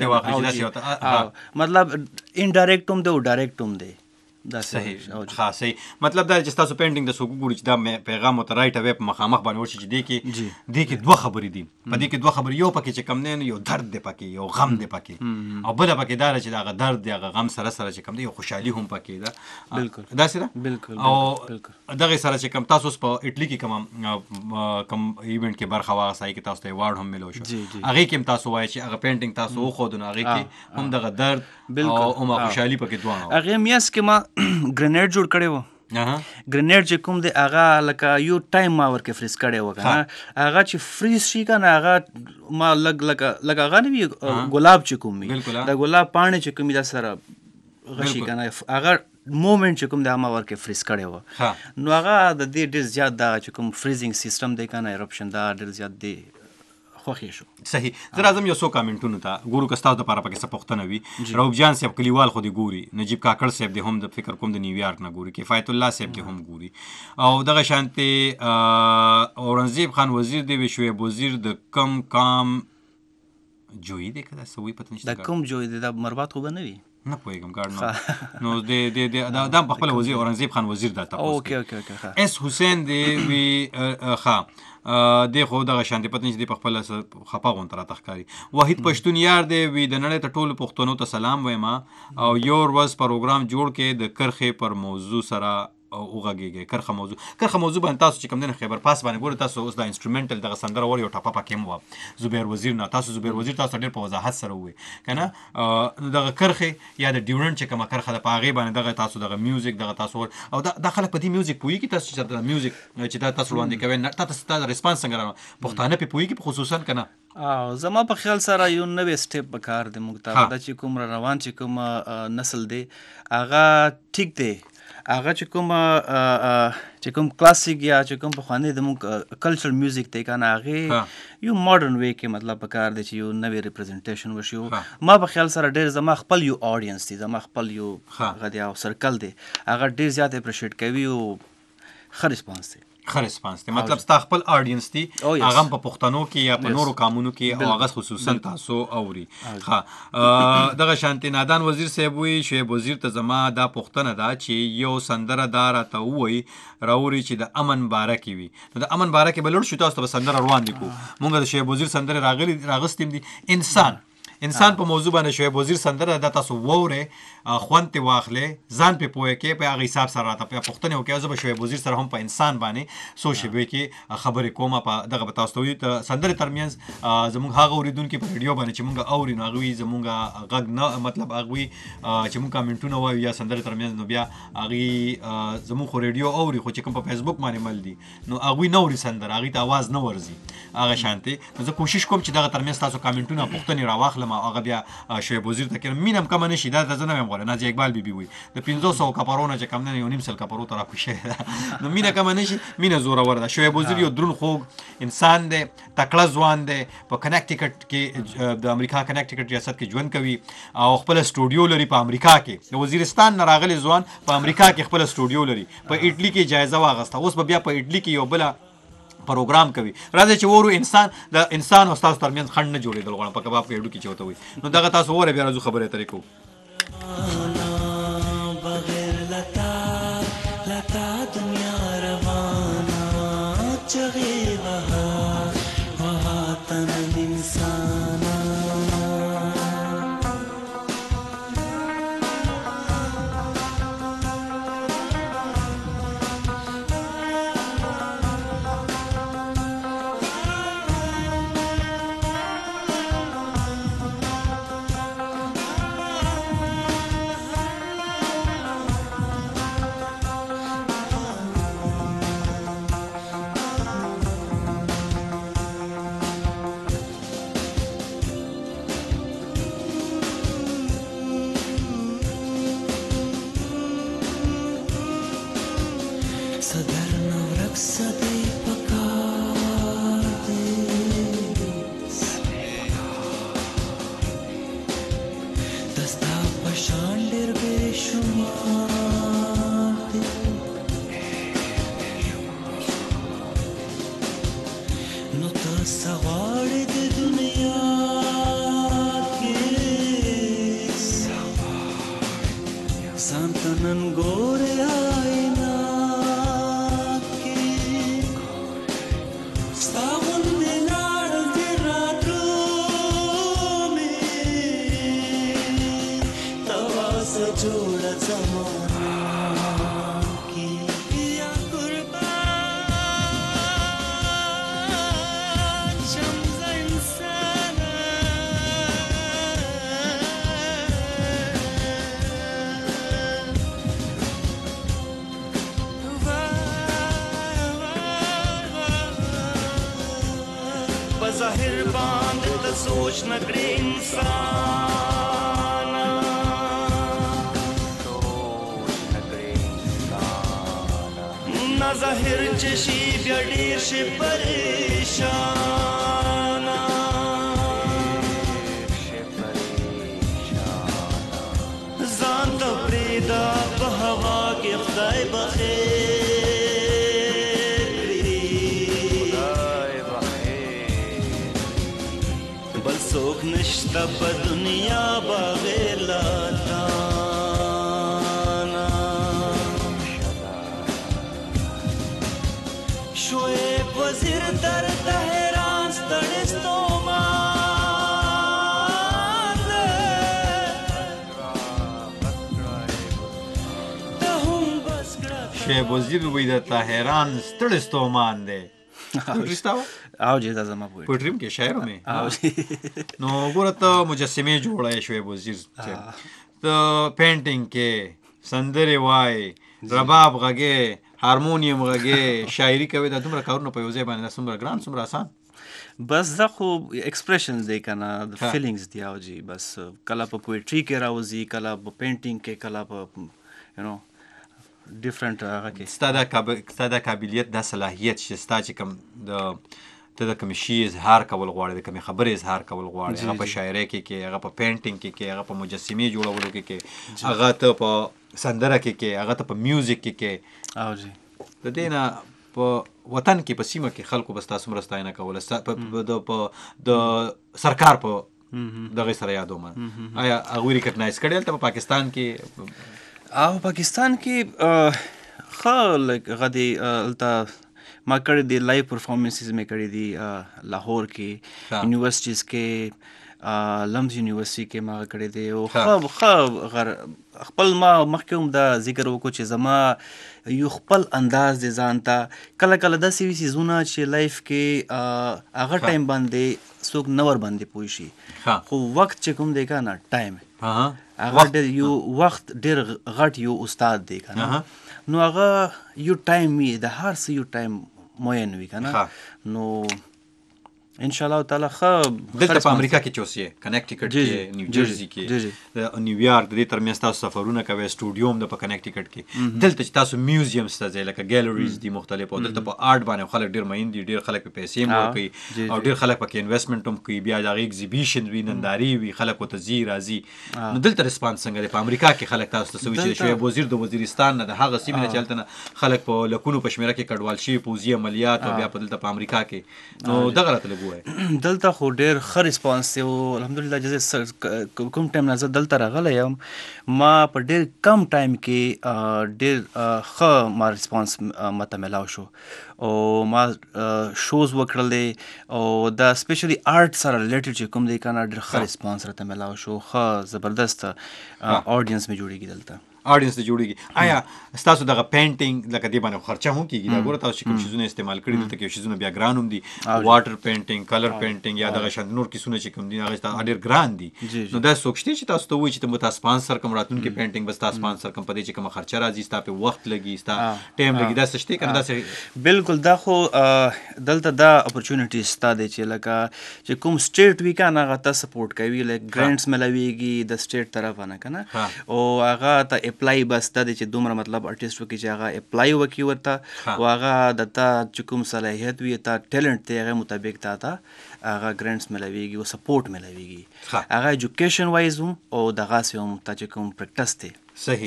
کې مطلب انډایرکټ هم دی او ډایرکټ هم دی صحیح مطلب دا چې تاسو پینټینګ د څوک وګوري چې دا پیغام ورته رایټ اوی په مخامخ باندې ورشي چې دې کې دوه خبرې دي په دې کې دوه خبرې یو پکې چې کم دی یو درد دی پکې یو غم دی پکې او بله پکې دا ده چې هغه درد دی هغه غم سره چې کم دی یو خوشحالي هم پکې ده داسې ده او دغې سره چې کم تاسو اوس په اټلي کې کوم ایونټ کې برخه واخیسته هغې کې تاسو ته ایوارډ هم ملو شو هغې کې هم تاسو وایئ چې هغه پینټینګ تاسو وښودو نو هغې کې هم دغه درد او هم خوشحالي پکې دواړه هغې میاس کې ما ګرینیډ جوړ کړی و ګرینیډ چې کوم دی هغه لکه یو ټایم ما ورکې فریز کړی و که نه هغه چې فریز شي که نه هغه ما لږ هغه نه وي ګلاب چې کوم وي د ګلاب پاڼې چې کوم وي دا سره غشي که نه هغه مومنټ چې کوم د هغه ور کې فریز کړی و نو هغه د دې ډېر زیات دا چې کوم فریزینګ سیستم دی کنه ایرپشن دا ډېر زیات دی خوښ شو. صحیح. زه راځم یو څو کامنټونو ته ګورو که ستاسو دپاره پکې څه پوښتنه وي. رؤف جان صاحب کلیوال خو دې ګوري، نجیب کاکړ صاحب دې هم د فکر کوم د نیویارک نه ګوري، کفایت الله صاحب دې هم ګوري، او دغه شانتې اورنګزیب خان وزیر دې وي، شعیب وزیر د کم کام جوی دی که دا څه وایي پته نشته د کوم جوی دی دا مرباط خو به نه وي نه پوهېږم ګاډ نو دا په خپله وزیر اورنګزیب خان وزیر دا تپوس اس حسین دی وی ښه دی خو دغه شانتې پته نشته دی په خپله خفه غونته راته ښکاري. وحید پښتون یار دی وی د نړۍ ته ټولو پښتنو ته سلام وایم او یو ورځ پروګرام جوړ کې د کرښې پر موضوع سره وغږېږئ. کرښه موضوع باندې تاسو چې کوم دی نه خیبر پاس باندې ګورئ، تاسو اوس دا انسټرومنټل دغه سندره ور یو ټپه پکې هم وه زبیر وزیر نه، تاسو زبیر وزیر تاسو ډېر په وضاحت سره ووایئ که نه. نو دغه کرښې یا د ډیورنډ چې کومه کرښه ده په هغې باندې دغه تاسو دغه میوزیک دغه تاسو او دا خلک په دې میوزیک پوهېږي. تاسو چې دا میوزیک چې دا تاسو وړاندې کوئ تاسو دا ریسپانس څنګه راوړئ؟ پښتانه پرې پوهېږي خصوصا که نه؟ زما په خیال سره یو نوی سټیپ په کار دی موږ ته دا چې کوم روان چې کوم نسل دی هغه ټیک دی، هغه چې کوم کلاسیک یا چې کوم پخوانی د موږ کلچر میوزیک دی که نه هغې یو ماډرن وی کې مطلب په کار دی چې یو نوی ریپرزنټیشن وشي. ما په خیال سره ډېر زما خپل یو آډینس دی، زما خپل یو هغه دی او سرکل دی هغه ډېر زیات اپریشیټ کوي او ښه ریسپانس دی. ښه ریسپانس دی مطلب ستا خپل آډینس دی هغه هم په پښتنو کې یا په نورو قامونو کې او هغه خصوصا تاسو اوري. ښه دغه شانتې نادان وزیر صاحب وایي شعیب وزیر ته زما دا پوښتنه ده چې یو سندره دا راته ووایي راوړي چې د امن باره کې وي. نو د امن باره کې به لوړ شو تاسو ته به سندره وړاندې کړو. مونږ د شعیب وزیر سندرې راغستې دي. انسان په موضوع باندې شعیب وزیر سندره دا تاسو وورئ، خوند ترې واخلئ، ځان پرې پوه کړئ، په هغه حساب سره راته پوښتنې وکړئ. زه به شعیب وزیر سره هم په انسان باندې څو شیبې کې خبرې کوم په دغه به تاسو ته وایي د سندرې ترمنځ زموږ هغه اورېدونکي په ریډیو باندې چې مونږ اوري نو هغوی زمونږ غږ نه مطلب هغوی چې مونږ کامنټونه وایو یا سندرې ترمنځ نو بیا هغوی زموږ خو ریډیو اوري خو چې کوم په فیسبوک باندې مل دي نو هغوی نه اوري سندره، هغوی ته اواز نه ورځي هغه شانتې. نو زه کوشش کوم چې دغه ترمنځ تاسو کامنټونه پوښتنې راواخلم او هغه بیا شعیب وزیر ته کړم. مینه هم کمه نه شي دا زه نه وایم غواړم. نازیه اقبال بیبي وایي د 500 کپرو نه چې کم نه 1.5 کپرو ته راکوز شوې ده نو مینه کمه نه شي، مینه زورور ده. شعیب وزیر یو دروند خوږ انسان دی، تکړه ځوان دی، په کنیکټیکټ کې د امریکا کنیکټیکټ ریاست کې ژوند کوي او خپل سټوډیو لري په امریکا کې. د وزیرستان نه راغلی ځوان په امریکا کې خپل سټوډیو لري، په اټلی کې جایزه واغسته، اوس به بیا په اټلی کې یو بله پروګرام کوي. راځي چې ورو انسان او تاسو ترمنځ خنډ نه جوړېدل غواړم په کباب کې اډو کې چې ورته وایي نو دغه تاسو وره بیا راځو خبرې اترې کوو. بغیر لتا دنیا روانه چغې وها تن انسانا ظاهر باندې ته سوچ نکړې انسان بهر چشي بیا ډیر شي پریشان ځان ته پرېږده په هوا کې خدای بخیر بل څوک نشته په دنیا بغیر له تا شعیب وزیر در تهران ستړی ستومان ته هم بس کړه شعیب وزیر وی د طاهران ستړی ستومان دی او جی دا زما پوئټري پوئټري کې شاعر مې نو ګوره ته مجسمې جوړای شوې وزیر ته پینټینګ کې سندرې وای رباب غږې هارمونیم غږې شاعري کوي دا دومره کارونه په یو ځای باندې دا څومره ګران څومره آسان بس دا خو ایکسپریشنز دی کنه د فیلینګز دی او جی بس کله په پوئټري کې راوځي کله په پینټینګ کې کله په یو نو ډیفرنٹ هغه کې ستا دا قابلیت دا صلاحیت چې ستا چې کوم ته د کوم شي اظهار کول غواړې د کومې خبرې اظهار کول غواړې هغه په شاعرۍ کې هغه په پینټینګ کې هغه په مجسمې جوړولو کې هغه ته په سندره کې هغه ته په میوزیک کې او جی د دې نه په وطن کې په سیمه کې خلکو به ستا څومره ستاینه کوله د سرکار په دغې سره یادوم آیا هغوی ریکګنایز کړی هلته په پاکستان کې او پاکستان کې ښه لایک هغه دی هلته ما کړی دی لایو پرفارمنسز مې کړی دي لاهور کې یونیورسټیز کې لمز یونیورسټي کې ما کړی دی او ښه خپل ما مخکې هم دا ذکر وکړو چې زما یو خپل انداز دی ځان ته کله کله داسې وي څیزونه چې لایف کې هغه ټایم باندې څوک نه ور باندې پوه شي خو وخت چې کوم دی که نه ټایم هغه ډېر یو وخت ډېر غټ یو استاد دی که نه نو هغه یو ټایم وي د هر څه یو ټایم معین وي که نه نو ان شاء الله تعالی دلته په امریکا کې چې اوسې کنیکټیکټ کې نیوجرسي کې نیویارک د دې ترمنځ تاسو سفرونه کوئ سټوډیو هم د په کنیکټیکټ کې دلته چې تاسو میوزیمز ته ځئ لکه ګیلریز دي مختلف او دلته په آرټ باندې خلک ډېر مین دي ډېر خلک په پیسې هم ورکوي او ډېر خلک پکې انویسټمنټ هم کوي بیا د هغې ایګزیبیشن وي نندارې وي خلک ورته ځي راځي نو دلته ریسپانس څنګه دی په امریکا کې خلک تاسو ته څه وایي چې شعیب وزیر د وزیرستان نه د هغه سیمې نه چې هلته نه خلک په لکونو په شمېره کې کډوال شوي پوځي عملیات او بیا په دلته په امریکا کې نو دغه راته لږ ووایه دلته خو ډېر ښه ریسپانس دی او الحمدلله چې زه کوم ټایم نه زه دلته راغلی یم ما په ډېر کم ټایم کې ډېر ښه ما ریسپانس ماته میلاو شو او ما شوز وکړلې او دا سپیشلی آرټ سره ریلیټډ چې کوم دی که نه ډېر ښه ریسپانس راته میلاو شو ښه زبردست آډینس مې جوړېږي دلته آډینس ته جوړېږي آیا ستاسو دغه پینټینګ لکه دې باندې خرچه هم کېږي دا ګوره تاسو چې کوم شیزونه استعمال کړي دلته کې شیزونه بیا ګران هم دي واټر پینټینګ کلر پینټینګ یا دغه شان نور کیسونه چې کوم دي هغه ډېر ګران دي نو دا څوک شته چې تاسو ته وایي چې ته به تا سپانسر کوم راتلونکي پینټینګ به ستا سپانسر کوم په دې چې کومه خرچه راځي ستا پې وخت لګي ستا ټایم لګي دا څه شته که نه داسې بالکل دا خو دلته دا اپرچونیټي ستا دی چې لکه چې کوم سټیټ وي که نه هغه ته سپورټ کوي لایک ګرانټس میلاویږي د سټیټ طرفه نه که نه او هغه ته اپلای بس دا دی چې دومره مطلب آرټسټ وکړي چې هغه اپلای وکړي ورته او هغه د تا چې کوم صلاحیت وي تا ټیلنټ دی هغې مطابق تا ته هغه ګرانټس میلاویږي او سپورټ میلاویږي هغه ایجوکیشن وایز هم او دغسې هم تا چې کوم پریکټس دی صحیح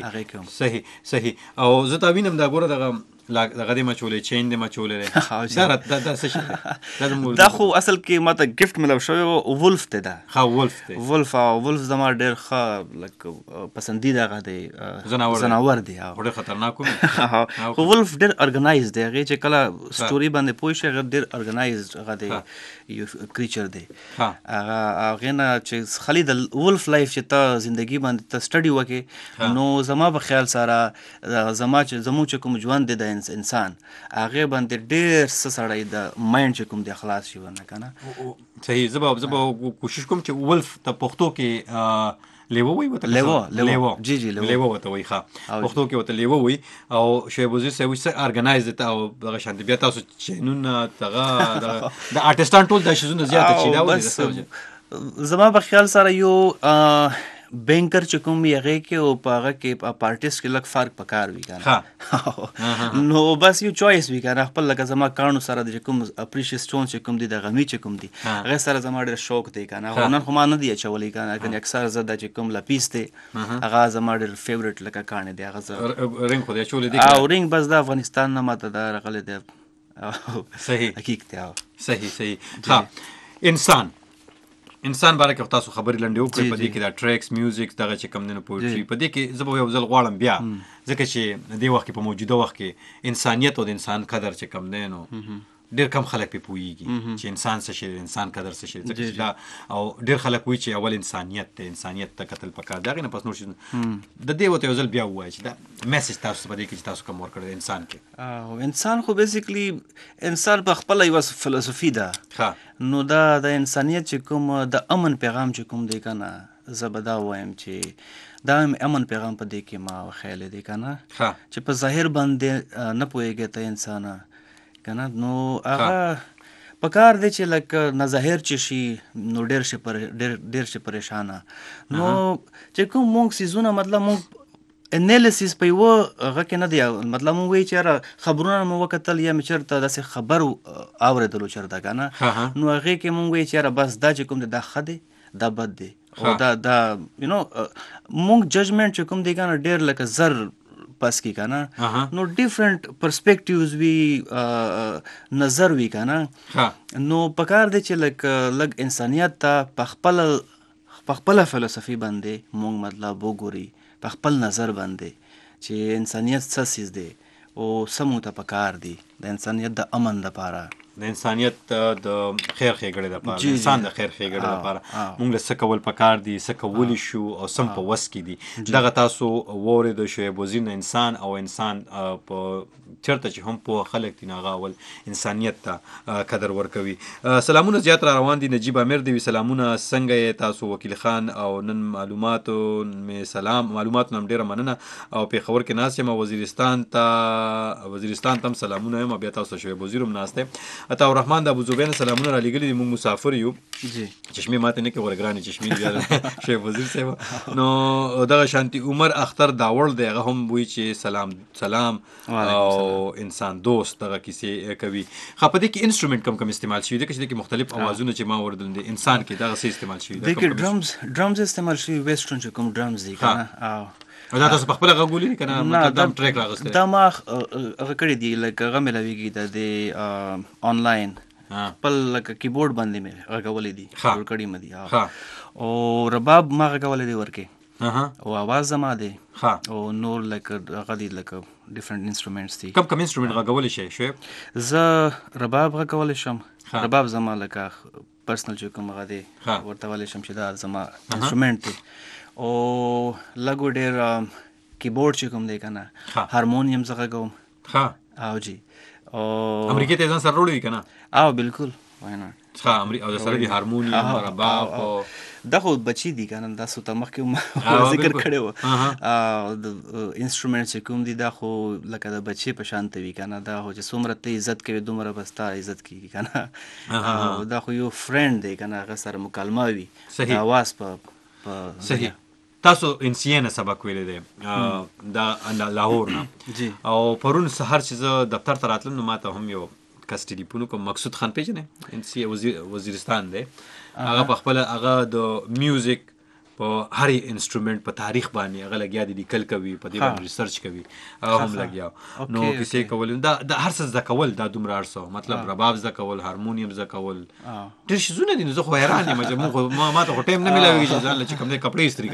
او زه تا وینم دا ګوره دغه دغه دې مچولې چین دې مچولې دا خو اصل کې ماته ګفټ ملو شوی ولف ته ده ولف زما ډېر ښه لک پسندیده هغه دی ځناور دی ډېر خطرناک خو ولف ډېر ارګنایز دی هغې چې کله سټوري باندې پوه شي هغه ډېر ارګنایزډ هغه دی یو کریچر دی هغې نه چې خالي د ولف لایف چې ته زندګي باندې ته سټډي وکړې نو زما په خیال سره زموږ چې کوم ژوند دی د انسان هغې باندې ډېر څه سړی د مایند چې کوم دی خلاص شي ورنه که نه صحیح زه به کوشش کوم چې ولف ته پښتو کې لیوه وایي ورته لیوه ورته وایي ښه پښتو کې ورته لیوه وایي او شعیب وزیر صاحب وایي څه ارګنایز دی او دغه شانتې بیا تاسو چینونه دغه د آرټسټان ټول دا شیزونه زیاته چې دا ولې زما په خیال سره یو بینکر چې کوم یې هغې کې او په هغه کې په آرټسټ کې لږ فرق پکار وي که نه نو بس یو چوایس وي که نه خپل لکه زما کاڼو سره د چې کوم اپریشیس سټون چې کوم دي د غمي چې کوم دي هغې سره زما ډېر شوق دی که نه نن خو ما نه دی اچولی که نه کنې اکثر زه دا چې کوم لپیس دی هغه زما ډېر فیورټ لکه کاڼې دی هغه زه رنګ خو دی اچولی دی او رنګ بس د افغانستان نه ماته دا راغلی دی صحیح حقیق دی صحیح ها انسان باره کې تاسو خبرې لنډې وکړئ په دې کې دا ټریکس میوزیک دغه چې کوم دی نو پویټري په دې کې زه به یو ځل غواړم بیا ځکه چې دې وخت کې په موجوده وخت کې انسانیت او د انسان قدر چې کوم دی نو ډېر کم خلک پې پوهېږي چې انسان څه شی دی انسان قدر څه شی دی ځکه چې دا او ډېر خلک وایي چې اول انسانیت دی انسانیت ته کتل پکار د هغې نه پس نور شي د دې ورته یو ځل بیا ووایه چې دا میسج تاسو په دې کې چې تاسو کوم ورکړی دی انسان کې انسان خو بیسیکلی انسان په خپله یوه فلسفي ده نو دا د انسانیت چې کوم د امن پیغام چې کوم دی که نه زه به دا ووایم چې دا امن پیغام په دې کې ما خیالی دی که نه چې په ظاهر باندې نه پوهېږې ته انسانه که نه نو هغه پکار دی چې لکه نظاهر چې شي نو ډېر شي پریشانه نو چې کوم مونږ څیزونه مطلب مونږ انالیسیس په یوه هغه کې نه دی مطلب مونږ وایي چې یاره خبرونه مو وکتل یا مې چېرته داسې خبر اورېدلو چېرته که نه نو هغې کې مونږ وایي چې یاره بس دا چې کوم دی دا ښه دی دا بد دی او دا یو نو مونږ ججمنټ چې کوم دی که نه ډېر لکه زر پس کی که نه نو ډیفرنٹ پرسپیکټیوز وي نظر وي که نه نو پکار دی چې لږ انسانیت ته په خپله فلسفي باندې مونږ مطلب وګوري په خپل نظر باندې چې انسانیت څه څیز دی او څه مونږ ته پکار دی د انسانیت د امن دپاره د انسانیت د خیر ښېګړې دپاره د انسان د خیر ښېګړې دپاره مونږ له څه کول پکار دي څه کولی شو او سم په وس کې دي دغه تاسو واورېدو شعیب وزیر نه انسان او انسان په چېرته چې هم پوه خلک دي نو هغه اول انسانیت ته قدر ورکوي سلامونه زیات را روان دي نجیب امیر دی سلامونه څنګه یې تاسو وکیل خان او نن معلوماتو مې سلام معلوماتو نه هم ډېره مننه او پېښور کې ناست یم وزیرستان ته هم سلامونه یم بیا تاسو شعیب وزیر هم ناست دی عطاء الرحمن د ابوظبي نه سلامونه رالیږلي دي مونږ مسافر یو چشمې ماته نه کې غوره ګرانې چشمې بیا شعیب وزیر صاحب نو دغه شانتي عمر اختر داوړ دی هغه هم وایي چې سلام او انسان دوست دغه کیسې کوي په دې کې انسټرومنټ کم استعمال شوي دي که چې دې کې مختلف اوازونه چې ما اوریدل دي انسان کې دغه څه استعمال شوي دي کې ډرمز استعمال شوي ویسټرن چې کوم ډرمز دي که نه دا تاسو په خپله غږولي دي که نه دا ټریک راغستی دا ما هغه کړي دي لکه هغه ملاویږي د دې آنلاین خپل لکه کیبورډ باندې مې غږولی دي جوړ کړي مې دي او رباب ما غږولی دی ورکې او आवाज زما دی او نور لکه هغه دي لکه ډیفرنٹ انسټرومنټس دي کوم انسټرومنټ غږولی شئ شعیب زه رباب غږولی شم رباب زما لکه پرسنل چې کوم هغه دی ورته ولی شم چې دا زما انسټرومنټ دی او لږ ډېر کیبورډ چې کوم دی که نه هارمونیم زه غږوم او جی او امریکې ته ځان سره وړی که نه او بالکل وای ناټ او د سره دي هارمونیم رباب دا خو بچي دي که نه تاسو ته مخکې ذکر کړی و د انسټرومنټ چې کوم دي دا خو لکه د بچې په شان ته وي که نه دا خو چې څومره ته عزت کوي دومره به ستا عزت کېږي که نه دا خو یو فرینډ دی که نه هغه سره مکالمه وي د اواز په صحیح تاسو انسیه نه سبق ویلی دی د لاهور نه او پرون سهار چې زه دفتر ته راتلم نو ما ته هم یو کس ټلیفون وکړ مقصود خان پېژنې انسیه وزیرستان دی هغه په خپله هغه د میوزیک په هر انسټرومنټ په تاریخ باندې هغه لګیا دي لیکل کوي په دې باندې ریسرچ کوي هغه هم لګیا نو کیسې کول دا هر څه زده کول دا دومره ارسو مطلب رباب زده کول هارمونیم زده کول ډېر شیزونه دي نو زه خو حیران یم چې ما ته خو ټایم نه میلاوي چې ځان له چې کوم دی کپړې استري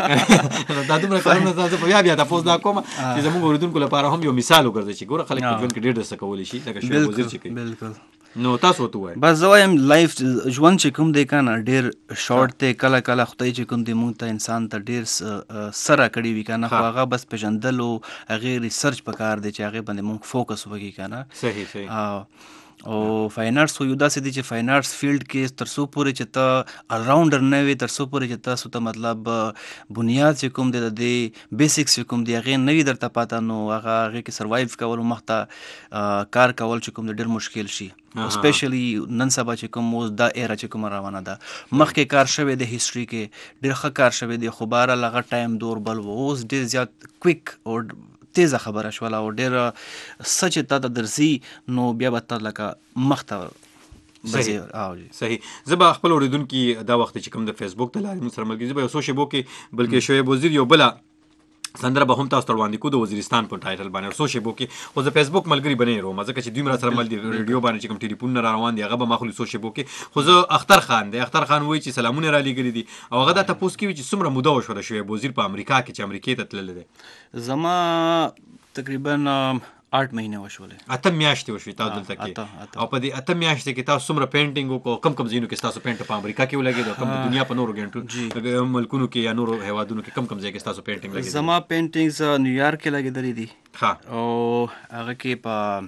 کوم دا دومره کارونه زه بیا تپوس دا کوم چې زموږ اورېدونکو لپاره هم یو مثال وګرځي چې ګوره خلک په ژوند کې ډېر څه کولی شي لکه شعیب وزیر چې کوي بالکل نو تاسو ورته ووایئ بس زه وایم لایف ژوند چې کوم دی که نه ډېر شارټ دی کله کله خدای چې کوم دی مونږ ته انسان ته ډېر سره کړي وي که نه خو هغه بس پېژندل او هغې ریسرچ پکار دی چې هغې باندې مونږ فوکس وکړي که نه صحیح او فاین آرټس خو یو داسې دي چې فاین آرټس فیلډ کې تر څو پورې چې ته الراونډر نه وي، تر څو پورې چې تاسو ته مطلب بنیاد چې کوم دی د دې بیسکس چې کوم دی هغې نه وي درته پاته، نو هغې کې سروایو کول مخته کار کول چې کوم دی ډېر مشکل شي. سپیشلی نن سبا چې کوم اوس دا ایرا چې کومه روانه ده، مخکې کار شوی دی هسټري کې ډېر ښه کار شوی دی، خو بهرحال هغه ټایم دور بل و. اوس ډېر زیات کویک او تیزه خبره شوله او ډېره څه چې تا ته درځي نو بیا به ته لکه مخته صحیح. زه به خپل اورېدونکي دا وخت چې کوم د فیسبوک ته لارې موږ سره ملګري، زه به یو څو شیبو کې بلکې شعیب وزیر یو بله سندره به هم تاسو ته وړاندې کړو د وزیرستان په ټایټل باندې، څو شیبو کې خو زه فیسبوک ملګري به نه یم ځکه چې دوی مې را سره مل دي ریډیو باندې چې کوم ټلیفونونه را روان دي هغه به ما خو څو شیبو کې. خو زه اختر خان دی، اختر خان وایي چې سلامونه را لېږلي دي او هغه دا تپوس کوي چې څومره موده وشوه د شعیب وزیر په امریکا کې چې امریکې ته تللی دی. زما تقریبا 8 مهینه وشولې، 8 میاشتې وشوې تاسو دلته کې. او په دې 8 میاشتې کې تاسو څومره پینټینګ وکړو؟ کم ځایونو کې تاسو پینټ په امریکا کې ولګېد، کم د دنیا په نورو ګنټو ملکونو کې یا نورو هیوادونو کې کم ځای کې تاسو پینټینګ لګېد؟ زما پینټینګز نیویارک کې لګېدلې دي ښه، او هغه کې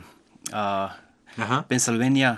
په پنسلوینیا،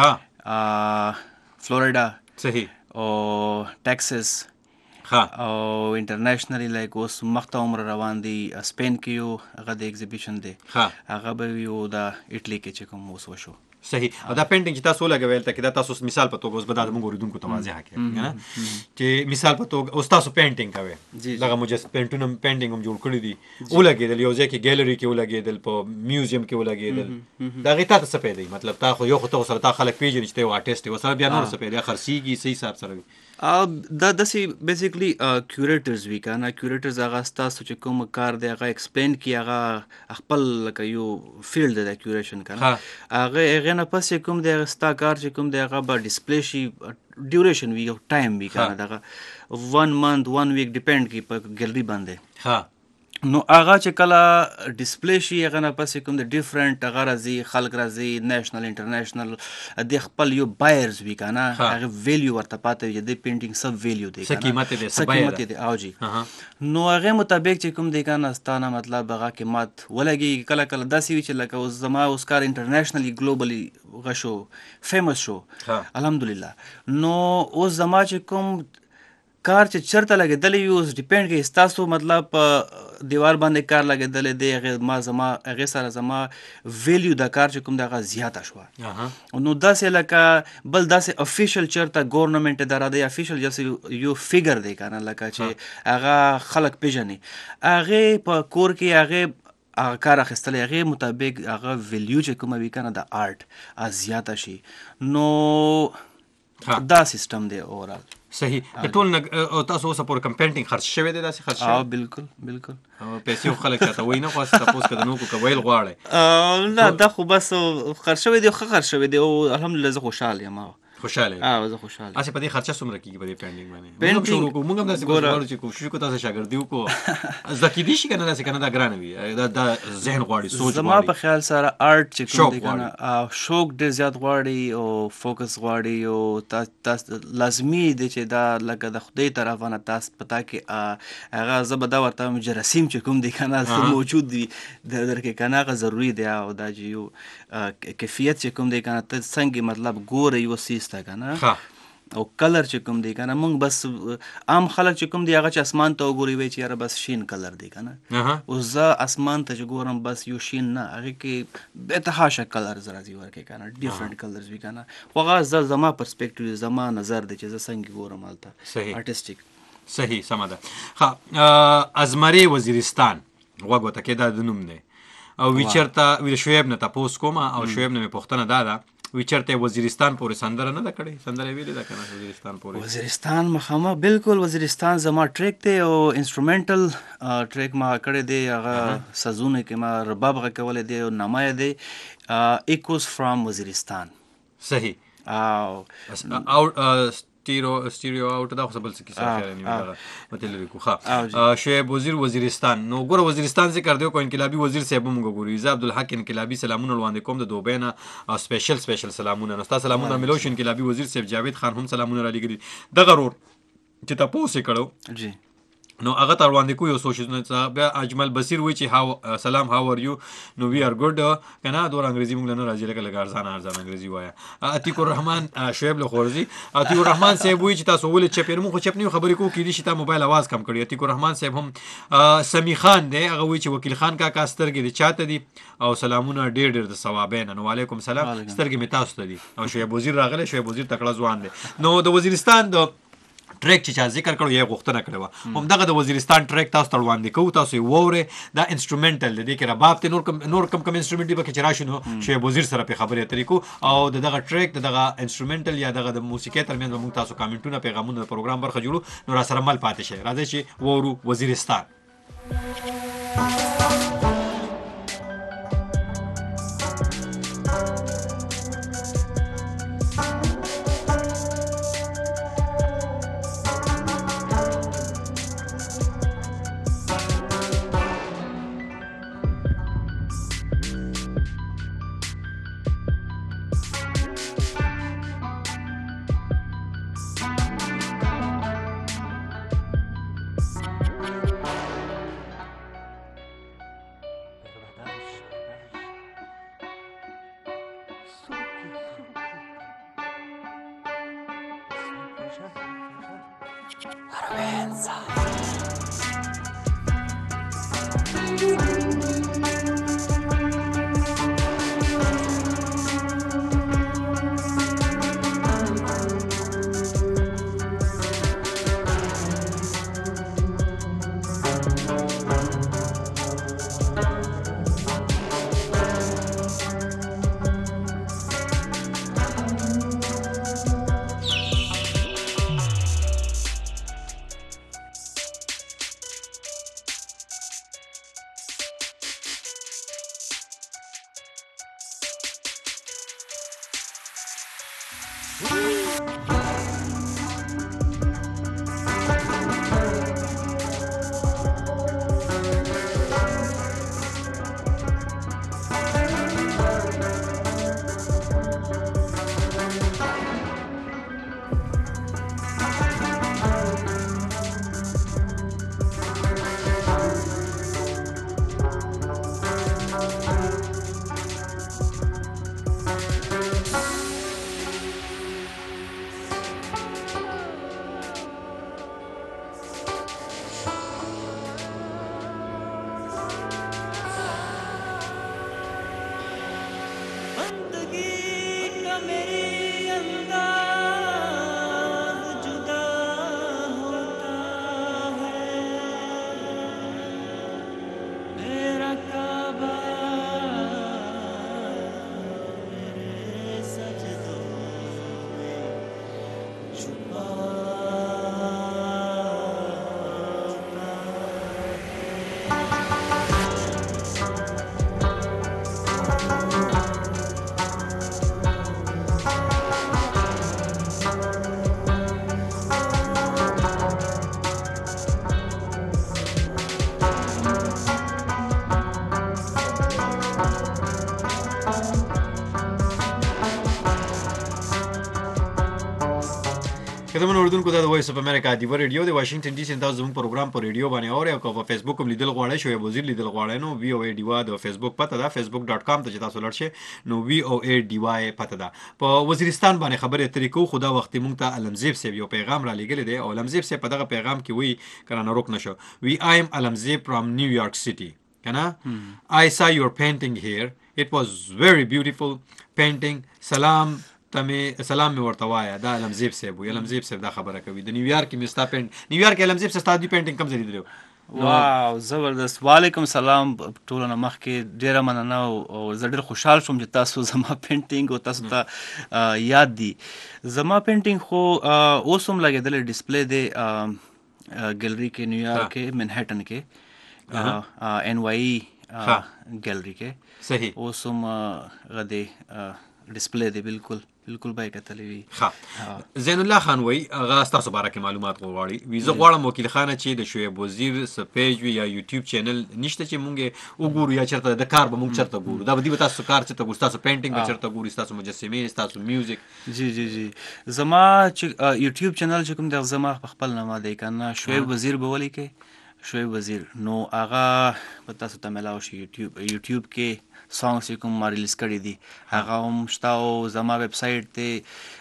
فلوریډا، صحیح، او ټیکساس او انټرنیشنلی لایک اوس مخته عمر روان دي سپین کې یو هغه د ایگزیبیشن دی، هغه به یو د اټلی کې چې کوم اوس وشو. صحیح. او دا پینټینګ چې تاسو ولګوئ ته کې دا تاسو مثال په توګه اوس به دا موږ اورېدونکو ته واضح کړئ نه چې مثال په توګه اوس تاسو پینټینګ کوئ، دغه مجسم پینټینګ هم جوړ کړي دي، ولګېدل یو ځای کې ګیلري کې ولګېدل، په میوزیم کې ولګېدل، د هغې تا ته څه پیدا مطلب تا خو یو خو ته سره تا خلک پیژني چې ته یو آرټسټ یې، ورسره بیا نور څه پیدا خرڅېږي څه حساب سره وي؟ دا داسې بیسیکلی کیوریټرز وي که نه، کیوریټرز هغه ستاسو چې کوم کار دی هغه ایکسپلین کړي، هغه خپل لکه یو فیلډ دی د کیوریشن که نه، هغې نه پس چې کوم دی هغه ستا کار چې کوم دی هغه به ډسپلی شي، ډیوریشن وي، یو ټایم وي که نه، دغه 1 month 1 week ډیپینډ کوي په ګیلري باندې. نو هغه چې کله ډسپلی شي هغه نه پسې کوم د ډیفرنٹ هغه راځي، خلک راځي نیشنل انټرنیشنل، د خپل یو بایرز وي که نه، هغه ویلیو ورته پاته وي چې د پینټینګ څه ویلیو دی، څه قیمت دی، څه قیمت دی. او جی نو هغې مطابق چې کوم دی که نه ستا نه مطلب هغه قیمت ولګېږي. کله کله داسې وي چې لکه اوس زما اوس کار انټرنیشنلی ګلوبلی هغه شو فیمس شو الحمدلله، نو اوس زما چې کوم کار چې چېرته لګېدلی وي اوس ډیپینډ کوي ستاسو مطلب په دیوار باندې کار لګېدلی دی، هغې سره زما ویلیو د کار چې کوم دی هغه زیاته شوه. نو داسې لکه بل داسې افیشل چېرته ګورنمنټ اداره دی، افیشل جسې یو فیګر دی که نه، لکه چې هغه خلک پیژني، هغې په کور کې هغې هغه کار اخیستلی، هغې مطابق هغه ویلیو چې کومه وي که نه د آرټ زیاته شي. نو دا سیسټم دی اورال. صحیح. د ټول تاسو اوسه پورې کوم پینټینګ خرڅ شوی دی؟ داسې خرڅ شوی؟ بالکل. پیسې خو خلک چاته وایي نه، خو تپوس که د نوکو که ویل غواړئ؟ نه دا خو بس خرڅ شوی دی، ښه خرڅ شوی دی او الحمدلله زه خوشحال یم. خوشاله زه خوشاله. اسی په دې خرچه څومره کیږي په دې پینټینګ باندې؟ موږ هم داسې غواړو چې کوشش وکړو تاسو شاګردي وکړو، زده کېدی شي که نه، داسې که نه دا ګرانه وي، دا ذهن غواړي، سوچ غواړي. زما په خیال سره آرټ چې کوم دی که نه شوق ډېر زیات غواړي او فوکس غواړي، او تاسو لازمي دی چې دا لکه د خدای طرفه نه تاسو په تا کې هغه زه به دا ورته وایم جراثیم چې کوم دی که نه موجود وي در کې که نه، هغه ضروري دی. او دا چې یو کیفیت چې کوم دی که نه ته څنګه مطلب ګورې یو سیز ته که نه، او کلر چې کوم دی که نه، موږ بس عام خلک چې کوم دی هغه چې اسمان ته وګوري وایي چې یاره بس شین کلر دی که نه، اوس زه اسمان ته چې ګورم بس یو شین نه، هغې کې بېتحاشه کلرز راځي ورکې که نه، ډیفرنٹ کلرز وي که نه، خو هغه زما پرسپیکټیو زما نظر دی چې زه څنګه ګورم هلته آرټسټیک. صحیح، سمه ده. ښه، ازمرې وزیرستان غوږ ورته کې دا د نوم دی، او وي چېرته وي د شعیب نه تپوس کومه، او شعیب نه مې پوښتنه دا ده وی چېرته وزیرستان پورې سندره نه ده کړې؟ سندره یې ویلې ده که نه وزیرستان پورې؟ وزیرستان مخامخ بالکل وزیرستان زما ټریک دی او انسټرومنټل ټریک ما کړی دی، هغه سازونه کې ما رباب غږولی دی او نامه یې دی ایکوز فرام وزیرستان. صحیح. او ستیریو آوټ دا خو بل څه کیسه خیال نیمه دغه متلري کو. ښه، شعیب وزیر وزیرستان، نو ګوره وزیرستان ذکر دی کو انقلابي وزیر صاحب هم وګوري، زه عبدالحق انقلابي سلامونه وړاندې کوم د دوبۍ نه، او سپیشل سلامونه، نو ستا سلامونه ملو شو انقلابي وزیر صاحب جاوید خان هم سلامونه را لېږلي. دغه رور چې تپوس یې کړو نو هغه تر وړاندې کو یو سوشل بیا اجمل بصیر وی چې هاو سلام هاو ار یو نو وی ار ګډ کنه دور انګریزي موږ نه راځي لکه ارزان انګریزي وایا عتیق الرحمن شعیب لخورزی عتیق الرحمن صاحب وی چې تاسو ولې چپیر مو خو چپنی خبرې کو کېدی چې تا موبایل आवाज کم کړی عتیق الرحمن صاحب هم سمی خان دی هغه وی چې وکیل خان کا سترګې دي چاته دي او سلامونه ډېر د ثوابین نو علیکم سلام سترګې می تاسو ته دي او شعیب وزیر راغله شعیب وزیر تکړه ځوان دی نو د وزیرستان د ټریک چې چا ذکر کړو یې غوښتنه کړې وه همدغه د وزیرستان ټریک تاسو ته وړاندې کوو تاسو یې واورئ دا انسټرومنټل دی دې کې رباب دی نور کم انسټرومنټ دي پکې چې راشي نو شعیب وزیر سره پرې خبرې اترې کوو او دغه ټریک دغه انسټرومنټل یا دغه د موسیقۍ ترمنځ به موږ تاسو کامنټونه پیغامونه د پروګرام برخه جوړو نو را سره مل پاتې شئ راځئ چې واورو وزیرستان کله اوردونکو د وایس اف امریکا دی ریډیو د واشنگټن ډي سي تاسو زموږ پروګرام په ریډیو باندې اورئ او په فیسبوک هم لیدل غواړئ شو وزیر لیدل غواړئ نو وی او ای ډی واي د فیسبوک پته ده facebook.com ته تاسو لړ شئ نو وی او ای ډی واي پته ده په وزیرستان باندې خبرې طریقو خدا وخت مونږ ته علمزیب صاحب یو پیغام را لګل دی او علمزیب صاحب په دغه پیغام کې وی کنه روک نشو وی آی ام علمزیب فرام نیویارک سټي کنه I saw your painting here it was very beautiful painting سلام تمه سلام می ورته وایا دا علمزیب صاحب وی علمزیب صاحب دا خبره کوي د نیویارک کې مستا پینټ نیویارک علمزیب صاحب ستاسو پینټینګ کم ځای دی واو زبردست وعلیکم سلام ټول نه مخ کې ډیره مننه او زه ډیر خوشحال شوم چې تاسو زما پینټینګ او تاسو ته یاد دي زما پینټینګ خو اوس هم لګیدل ډسپلی دی ګیلری کې نیویارک کې منهټن کې ان واي ګیلری کې صحیح اوس هم غدي ډسپلی دی بالکل به یې کتلی وي. ښه زین الله خان وایي هغه ستاسو باره کې معلومات غواړي وي زه غواړم وکیل خانه چې د شعیب وزیر څه پیج وي یا یوټیوب چینل نشته چې مونږ یې وګورو یا چېرته د کار به مونږ چېرته ګورو دا به دوی به تاسو کار چېرته ګورو ستاسو پینټینګ به چېرته ګوري ستاسو مجسمې ستاسو میوزیک جی زما چې یوټیوب چینل چې کوم دی زما په خپل نامه دی که نه شعیب وزیر به ولیکئ شعیب وزیر نو هغه به تاسو ته میلاو شي یوټیوب کې سانګس چې کوم ما ریلیز کړي دي هغه هم شته او زما ویب سایټ دی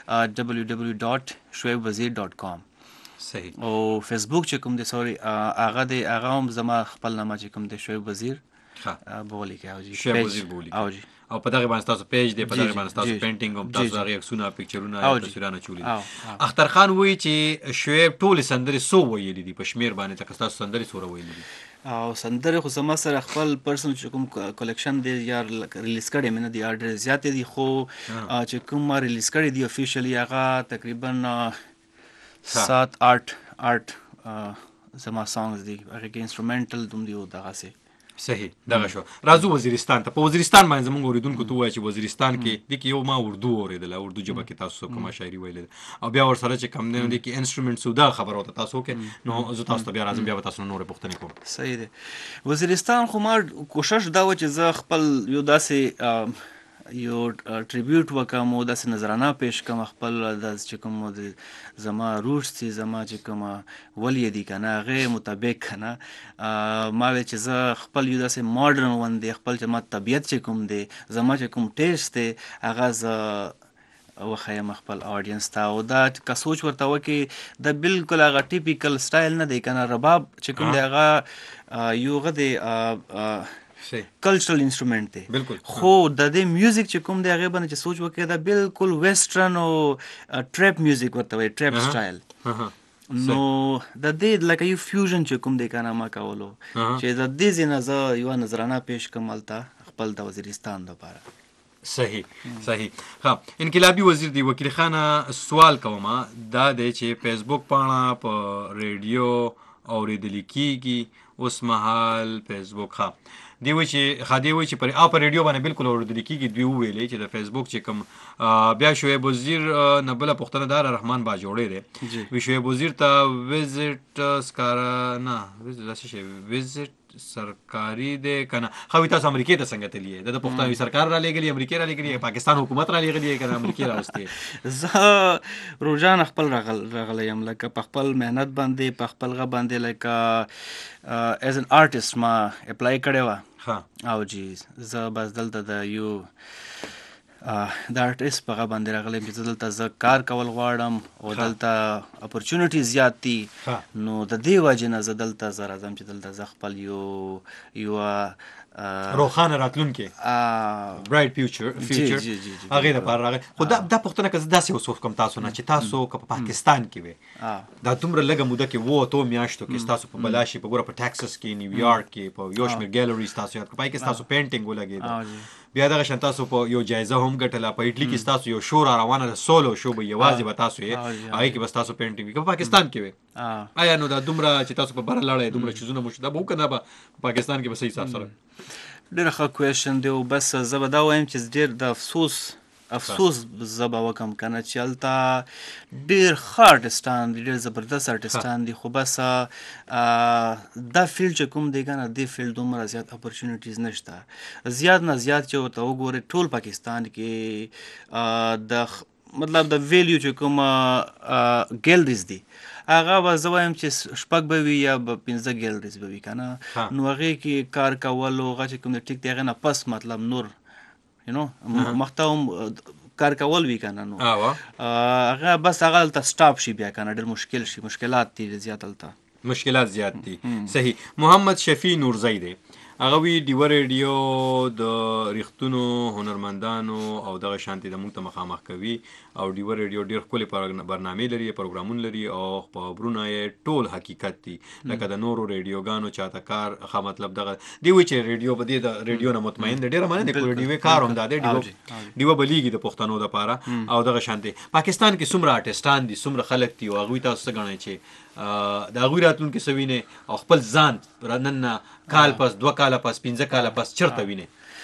www.shoaibwazir.com صحیح او فیسبوک چې کوم دی سوري هغه هم زما خپل نامه چې کوم دی شعیب وزیر به ولیکئ او جی شعیب وزیر به ولیکئ او جی او په دغه باندې تاسو پیج دی په دغه باندې تاسو پینټینګ هم تاسو هغه عکسونه پکچرونه یا تصویرونه چولي اختر خان وایي چې شعیب ټولې سندرې سو ویلي دي په شمیر باندې تاسو سندرې سوره ویلي دي او سندرې خو زما سره خپل پرسنل چې کوم کلیکشن دی یا ریلیز کړی مې نه دی ډېر زیاتې دي خو چې کوم ما ریلیز کړی دی افیشیلي هغه تقریبا 7-8 زما سانګز دي هغې کې انسټرومنټل دوم دي او دغسې صحیح دغه شو راځو وزیرستان ته په وزیرستان باندې زموږ اوریدونکو ته ووایه چې وزیرستان کې دې کې یو ما اردو اورېدله اردو ژبه کې تاسو کومه شاعري ویلې ده او بیا ورسره چې کوم دی نو دې کې انسټرومنټس او دا خبره ورته تاسو وکړئ نو زه تاسو ته بیا راځم بیا به تاسو نورې پوښتنې کوم. صحیح دی وزیرستان خو ما کوشش دا و چې زه خپل یو داسې یو ټریبیوټ وکم او داسې نظرانه پیش کړم خپل داسې چې کوم زما روټس دي زما چې کوم ولې دي که نه هغې مطابق که نه ما ویل چې زه خپل یو داسې ماډرن ون دی خپل چې ما طبیعت چې کوم دی زما چې کوم ټیسټ دی هغه زه وښیم خپل آډینس ته او دا که سوچ ورته وکړي د بالکل هغه ټیپیکل سټایل نه دی که نه رباب چې کوم دی هغه یو هغه دی کلچرل انسټرومنټ دی بالکل خو د دې میوزیک چې کوم دی هغې باندې چې سوچ وکړي دا بالکل ویسټرن او ټریپ میوزیک ورته وایي ټریپ سټایل نو د دې لکه یو فیوژن چې کوم دی که نه ما کولو چې د دې ځای نه زه یوه نظرانه پیش کړم هلته خپل د وزیرستان دپاره. صحیح ها انقلابي وزیر دی وکیل خانه سوال کوم دا دی چې فیسبوک پاڼه په ریډیو اورېدل کېږي اوس مهال فیسبوک دی وایي چې په ریډیو باندې بالکل اورېدل کېږي دوی وویلې چې د فیسبوک چې کوم بیا شعیب وزیر نه بله پوښتنه دا رحمان باجوړی دی وی شعیب وزیر ته ویزټ سکاره نه داسې شی ویزټ سرکاري دی که نه خو تاسو امریکې ته څنګه تللی یې د پښتنوي سرکار را لېږلي امریکې را لېږلي پاکستان حکومت را لېږلي که نه امریکې راوستې زه روزانه خپل راغلی یم لکه په خپل محنت باندې په خپل غه باندې لکه ایز ان آرټسټ ما اپلای کړې وه او جی زه بس دلته د یو د آرټسټ په هغه باندې راغلی یم چې زه دلته زه کار کول غواړم او دلته اپورچونټي زیات دي نو د دې وجې نه زه دلته زه راځم چې دلته زه خپل یوه روښانه راتلونکی برایټ فیوچر هغې دپاره راغی خو دا پوښتنه که زه داسې اوس کوم تاسو نه چې تاسو که په پاکستان کې وې دا دومره لږه موده کې 7 میاشتو کې ستاسو په بلاشي په ګوره په ټیکسس کې نیویارک کې په یو شمېر ګیلریز تاسو یاد کړه پای کې ستاسو پینټینګ ولګېده بیا دغه شان تاسو په یو جایزه هم ګټله په اټلي کې ستاسو یو شو را روانه ده سولو شو به یوازې به تاسو یې هغې کې به ستاسو پینټینګ وي که په پاکستان کې وې آیا نو دا دومره چې تاسو په بره لاړئ دومره چیزونه مو شو دا به وکړه نه به په پاکستان کې به صحیح حساب سره ډېره ښه کوېشن دی او بس زه به دا وایم چې ډېر د افسوس زه به وکړم که نه چې هلته ډېر ښه آرټسټان دي ډېر زبردست آرټسټان دي خو بس دا فیلډ چې کوم دی که نه دې فیلډ دومره زیات اپورچونیټیز نشته زیات نه زیات چې ورته وګورئ ټول پاکستان کې د مطلب د ویلیو چې کوم ګیلریز دي هغه به زه وایم چې 6 به وي یا به 15 ګیلریز به وي که نه نو هغې کې کار کول او هغه چې کوم دی ټیک دی هغې نه پس مطلب نور مخته هم کار کول وي که نه نو هغه بس هغه هلته سټاپ شي بیا که نه ډېر مشکل شي مشکلات دي زیات هلته مشکلات زیات دي صحیح محمد شفیع نورزی دی هغه وی ډیوه ریډیو د ریښتونو هنرمندانو او دغه شانتي د موږ ته مخامخ کوي او ډیوه ریډیو ډېر ښکلې برنامې لري پروګرامونه لري او خبرونه یې ټول حقیقت دي لکه د نورو ریډیوګانو چاته کار ښه مطلب دغه دی وایي چې ریډیو به دې د ریډیو نه مطمئن دی ډېره مننه دی ریډیو کار هم دا دی ډیوه به لیږي د پښتنو دپاره او دغه شانتي پاکستان کې څومره آرټسټان دي څومره خلک دي او هغوی تاسو څه ګڼئ چې د هغوی راتلونکي څه وینئ او خپل ځان نن کال پس 2 کاله پس 15 کاله پس چېرته وینئ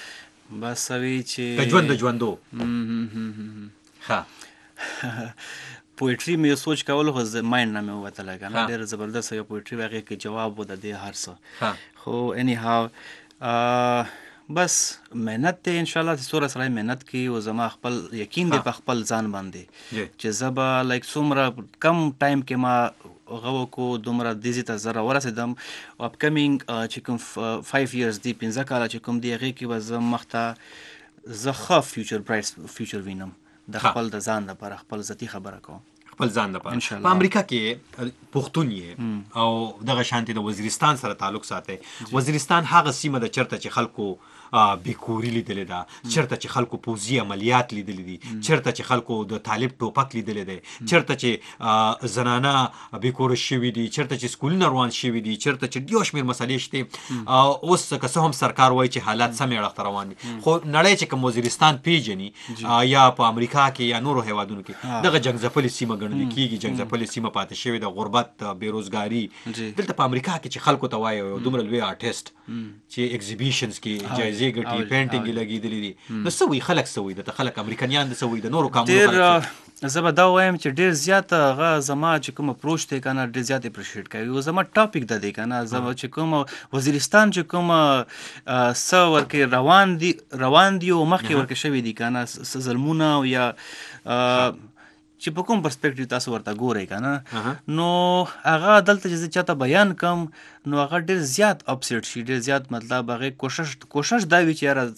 بس وی چې د ژوند د ژوندو ها پویټری مې سوچ کول خو مایند نه مې وتله کنه ډېر زبردست یو پویټری هغه کې جواب و د دې هر څه خو اني هاو بس مهنت ته ان شاء الله سوره سره مهنت کوي او زما خپل یقین دی په خپل ځان باندې چې زبا لایک څومره کم ټایم کې ما غو کو دومره دیزی ته زره ورسېدم اپ کمینګ چې کوم 5 years دی 15 کاله چې کوم دی هغه کې به زه مخته زه فیوچر برایټ فیوچر وینم د خپل د ځان لپاره خپل ذاتی خبره کوم خپل ځان لپاره په امریکا کې پښتون یې او دغه شانتي د وزیرستان سره تعلق ساتي وزیرستان هغه سیمه د چرته چې خلکو بیکوري لیدلې ده چرته چې خلکو پوزي عملیات لیدلې دي چرته چې خلکو د طالب ټوپک لیدلې دی چرته چې زنانه بیکور شوي دي چرته چې سکولونه روان شوي دي چرته چې ډېر شمېر مسلې شته اوس که څه هم سرکار وایي چې حالات سمې اړخ روان دي خو نړۍ چې کوم وزیرستان پیژني یا په امریکا کې یا نورو هیوادونو کې دغه جنګ ځپلې سیمه ګڼل کېږي جنګ ځپلې سیمه پاتې شوې د غربت بیروزګاري دلته په امریکا کې چې خلکو ته وایي دومره لوی آرټسټ چې ایگزیبیشنز کې جایزې ګټي پینټینګ لګېدلې دي نو څه وایي خلک څه وایي د خلک امریکایان د څه وایي د نورو قامونو خلک زه به دا وایم چې ډېر زیات هغه زما چې کوم اپروچ دی که نه ډېر زیات اپریشیټ کوي او زما ټاپک د دی که نه زما چې کوم وزیرستان چې کوم څه ورکې روان دي او مخکې ورکې شوي دي که نه څه ظلمونه او یا چې په کوم پرسپیکټیو تاسو ورته ګورئ که نه نو هغه دلته چې زه چاته بیان کم نو هغه ډېر زیات اپسیټ شي ډېر زیات مطلب هغې کوشش دا وي چې یاره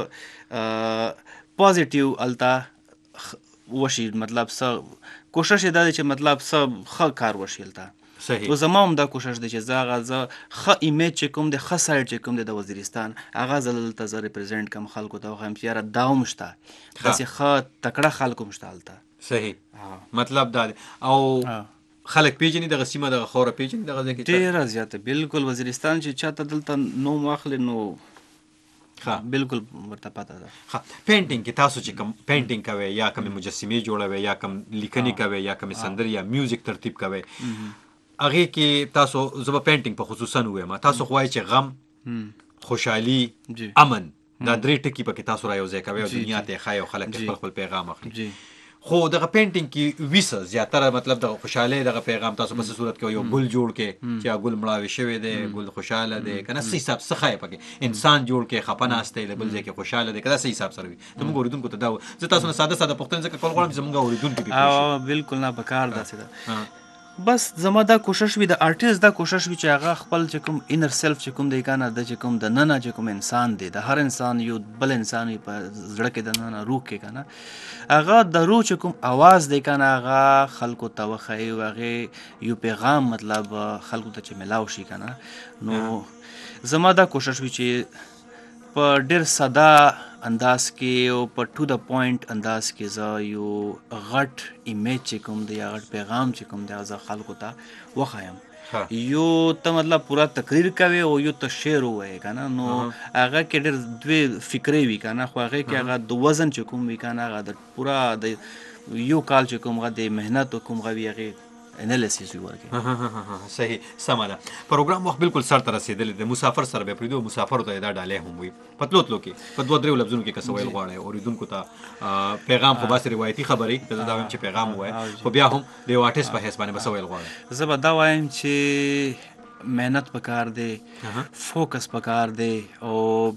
څه پازیټیو هلته وشي مطلب څه کوشش یې دا دی چې مطلب څه ښه کار وشي هلته صحیح او زما هم دا کوشش دی چې زه هغه زه ښه ایمیج چې کوم دی ښه سایډ چې کوم دی د وزیرستان هغه زه دلته زه ریپرزینټ کړم خلکو ته وښیم چې یاره دا هم شته داسې ښه تکړه خلک هم شته هلته صحیح مطلب دا دی او خلک پیژني دغه سیمه دغه خوره پیژني دغه ځای کې ډېره زیاته بالکل وزیرستان چې چاته دلته نوم واخلي نو بالکل ورته پته ده پینټینګ کې تاسو چې کوم پینټینګ کوئ یا کوم مجسمې جوړوي یا کوم لیکنې کوي یا کوم سندرې یا میوزیک ترتیب کوي هغې کې تاسو زه به پینټینګ په خصوصا ووایم تاسو خو وایئ چې غم خوشحالي امن دا درې ټکي پکې تاسو را یو ځای کوئ او دنیا ته یې ښایي او خلک خپل خپل پیغام اخلي خو دغه پینټینګ کې ویسه زیاتره مطلب دغه خوشحالۍ دغه پیغام تاسو په صورت کې یو ګل جوړ کې چې ګل مړاوی شوی دی ګل خوشحاله دی که نه څه حساب څه ښایي پکې انسان جوړ کې خفه ناست دی بل ځای کې خوشحاله دی که دا څه حساب سره وي زموږ اورېدونکو ته دا زه تاسو نه ساده پوښتنې ځکه کول غواړم چې زموږ اورېدونکي پې بالکل نه پکار داسې ده بس زما دا کوشش وي د آرټسټ دا کوشش وي چې هغه خپل چې کوم انر سیلف چې کوم دی که نه د چې کوم د ننه چې کوم انسان دی د هر انسان یو بل انسان وي په زړه کې د ننه روح کې که نه هغه د روح چې کوم آواز دی که نه هغه خلکو ته وښایي او هغې یو پیغام مطلب خلکو ته چې میلاو شي که نه نو زما دا کوشش وي چې په ډېر ساده انداز کې او په ټو د پوینټ انداز کې زه یو غټ ایمیج چې کوم دی یا غټ پیغام چې کوم دی زه خلکو ته وښایم یو ته مطلب پورا تقریر کوي او یو ته شعر ووایې که نه نو هغه کې ډېر دوی فکرې وي که نه خو هغې کې هغه د وزن چې کوم وي که نه هغه د پورا د یو کال چې کوم هغه د محنت کوم هغه وي هغې انالیسیس وي ورکې صحیح سمه ده پروګرام وخت بالکل سر ته رسېدلی دی مسافر سره به پرېږدو مسافرو ته یې دا ډالۍ هم وي په تلو کې په 2-3 لفظونو کې که څه ویل غواړئ اورېدونکو ته پیغام خو باسې روایتي خبرې که زه دا وایم چې پیغام ووایه خو بیا هم د یو آرټسټ په حیث باندې به څه ویل غواړئ زه به دا وایم چې محنت پکار دی فوکس پکار دی او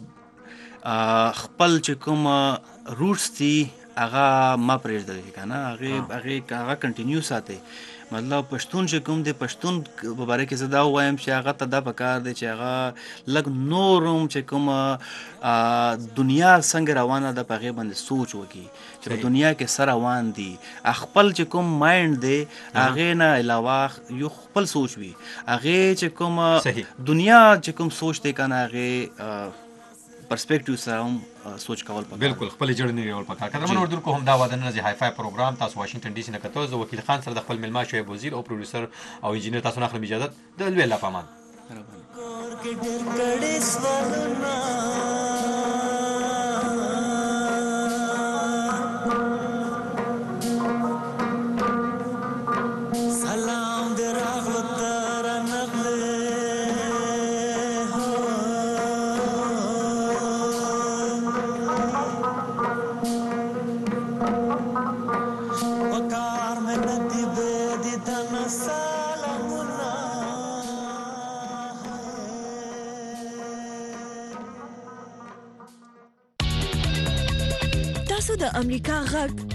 خپل چې کوم روټس دي هغه ما پرېږدوي که نه هغه کنټینیو ساتئ مطلب پښتون چې کوم دی پښتون په باره کې زه دا ووایم چې هغه ته دا پکار دی چې هغه لږ نور هم چې کومه دنیا څنګه روانه ده په هغې باندې سوچ وکړي چې په دنیا کې څه روان دي خپل چې کوم مایند دی هغې نه علاوه یو خپل سوچ وي هغې چې کوم دنیا چې کوم سوچ دی که نه هغې پرسپیکټیو سره هم سوچ کول پکار بالکل خپل جړنې نیول پکار قدرمن اردوونکو هم دا وعده نه های فای پروګرام تاسو واشنگټن ډي سي نه کتو زه وکیل خان سره د خپل ملما شعیب وزیر او پروډوسر او انجینر تاسو نه اخلم اجازه د لوی الله پامان وکار میں ندی بیدی دن سالمنا تاسو د امریکا غږ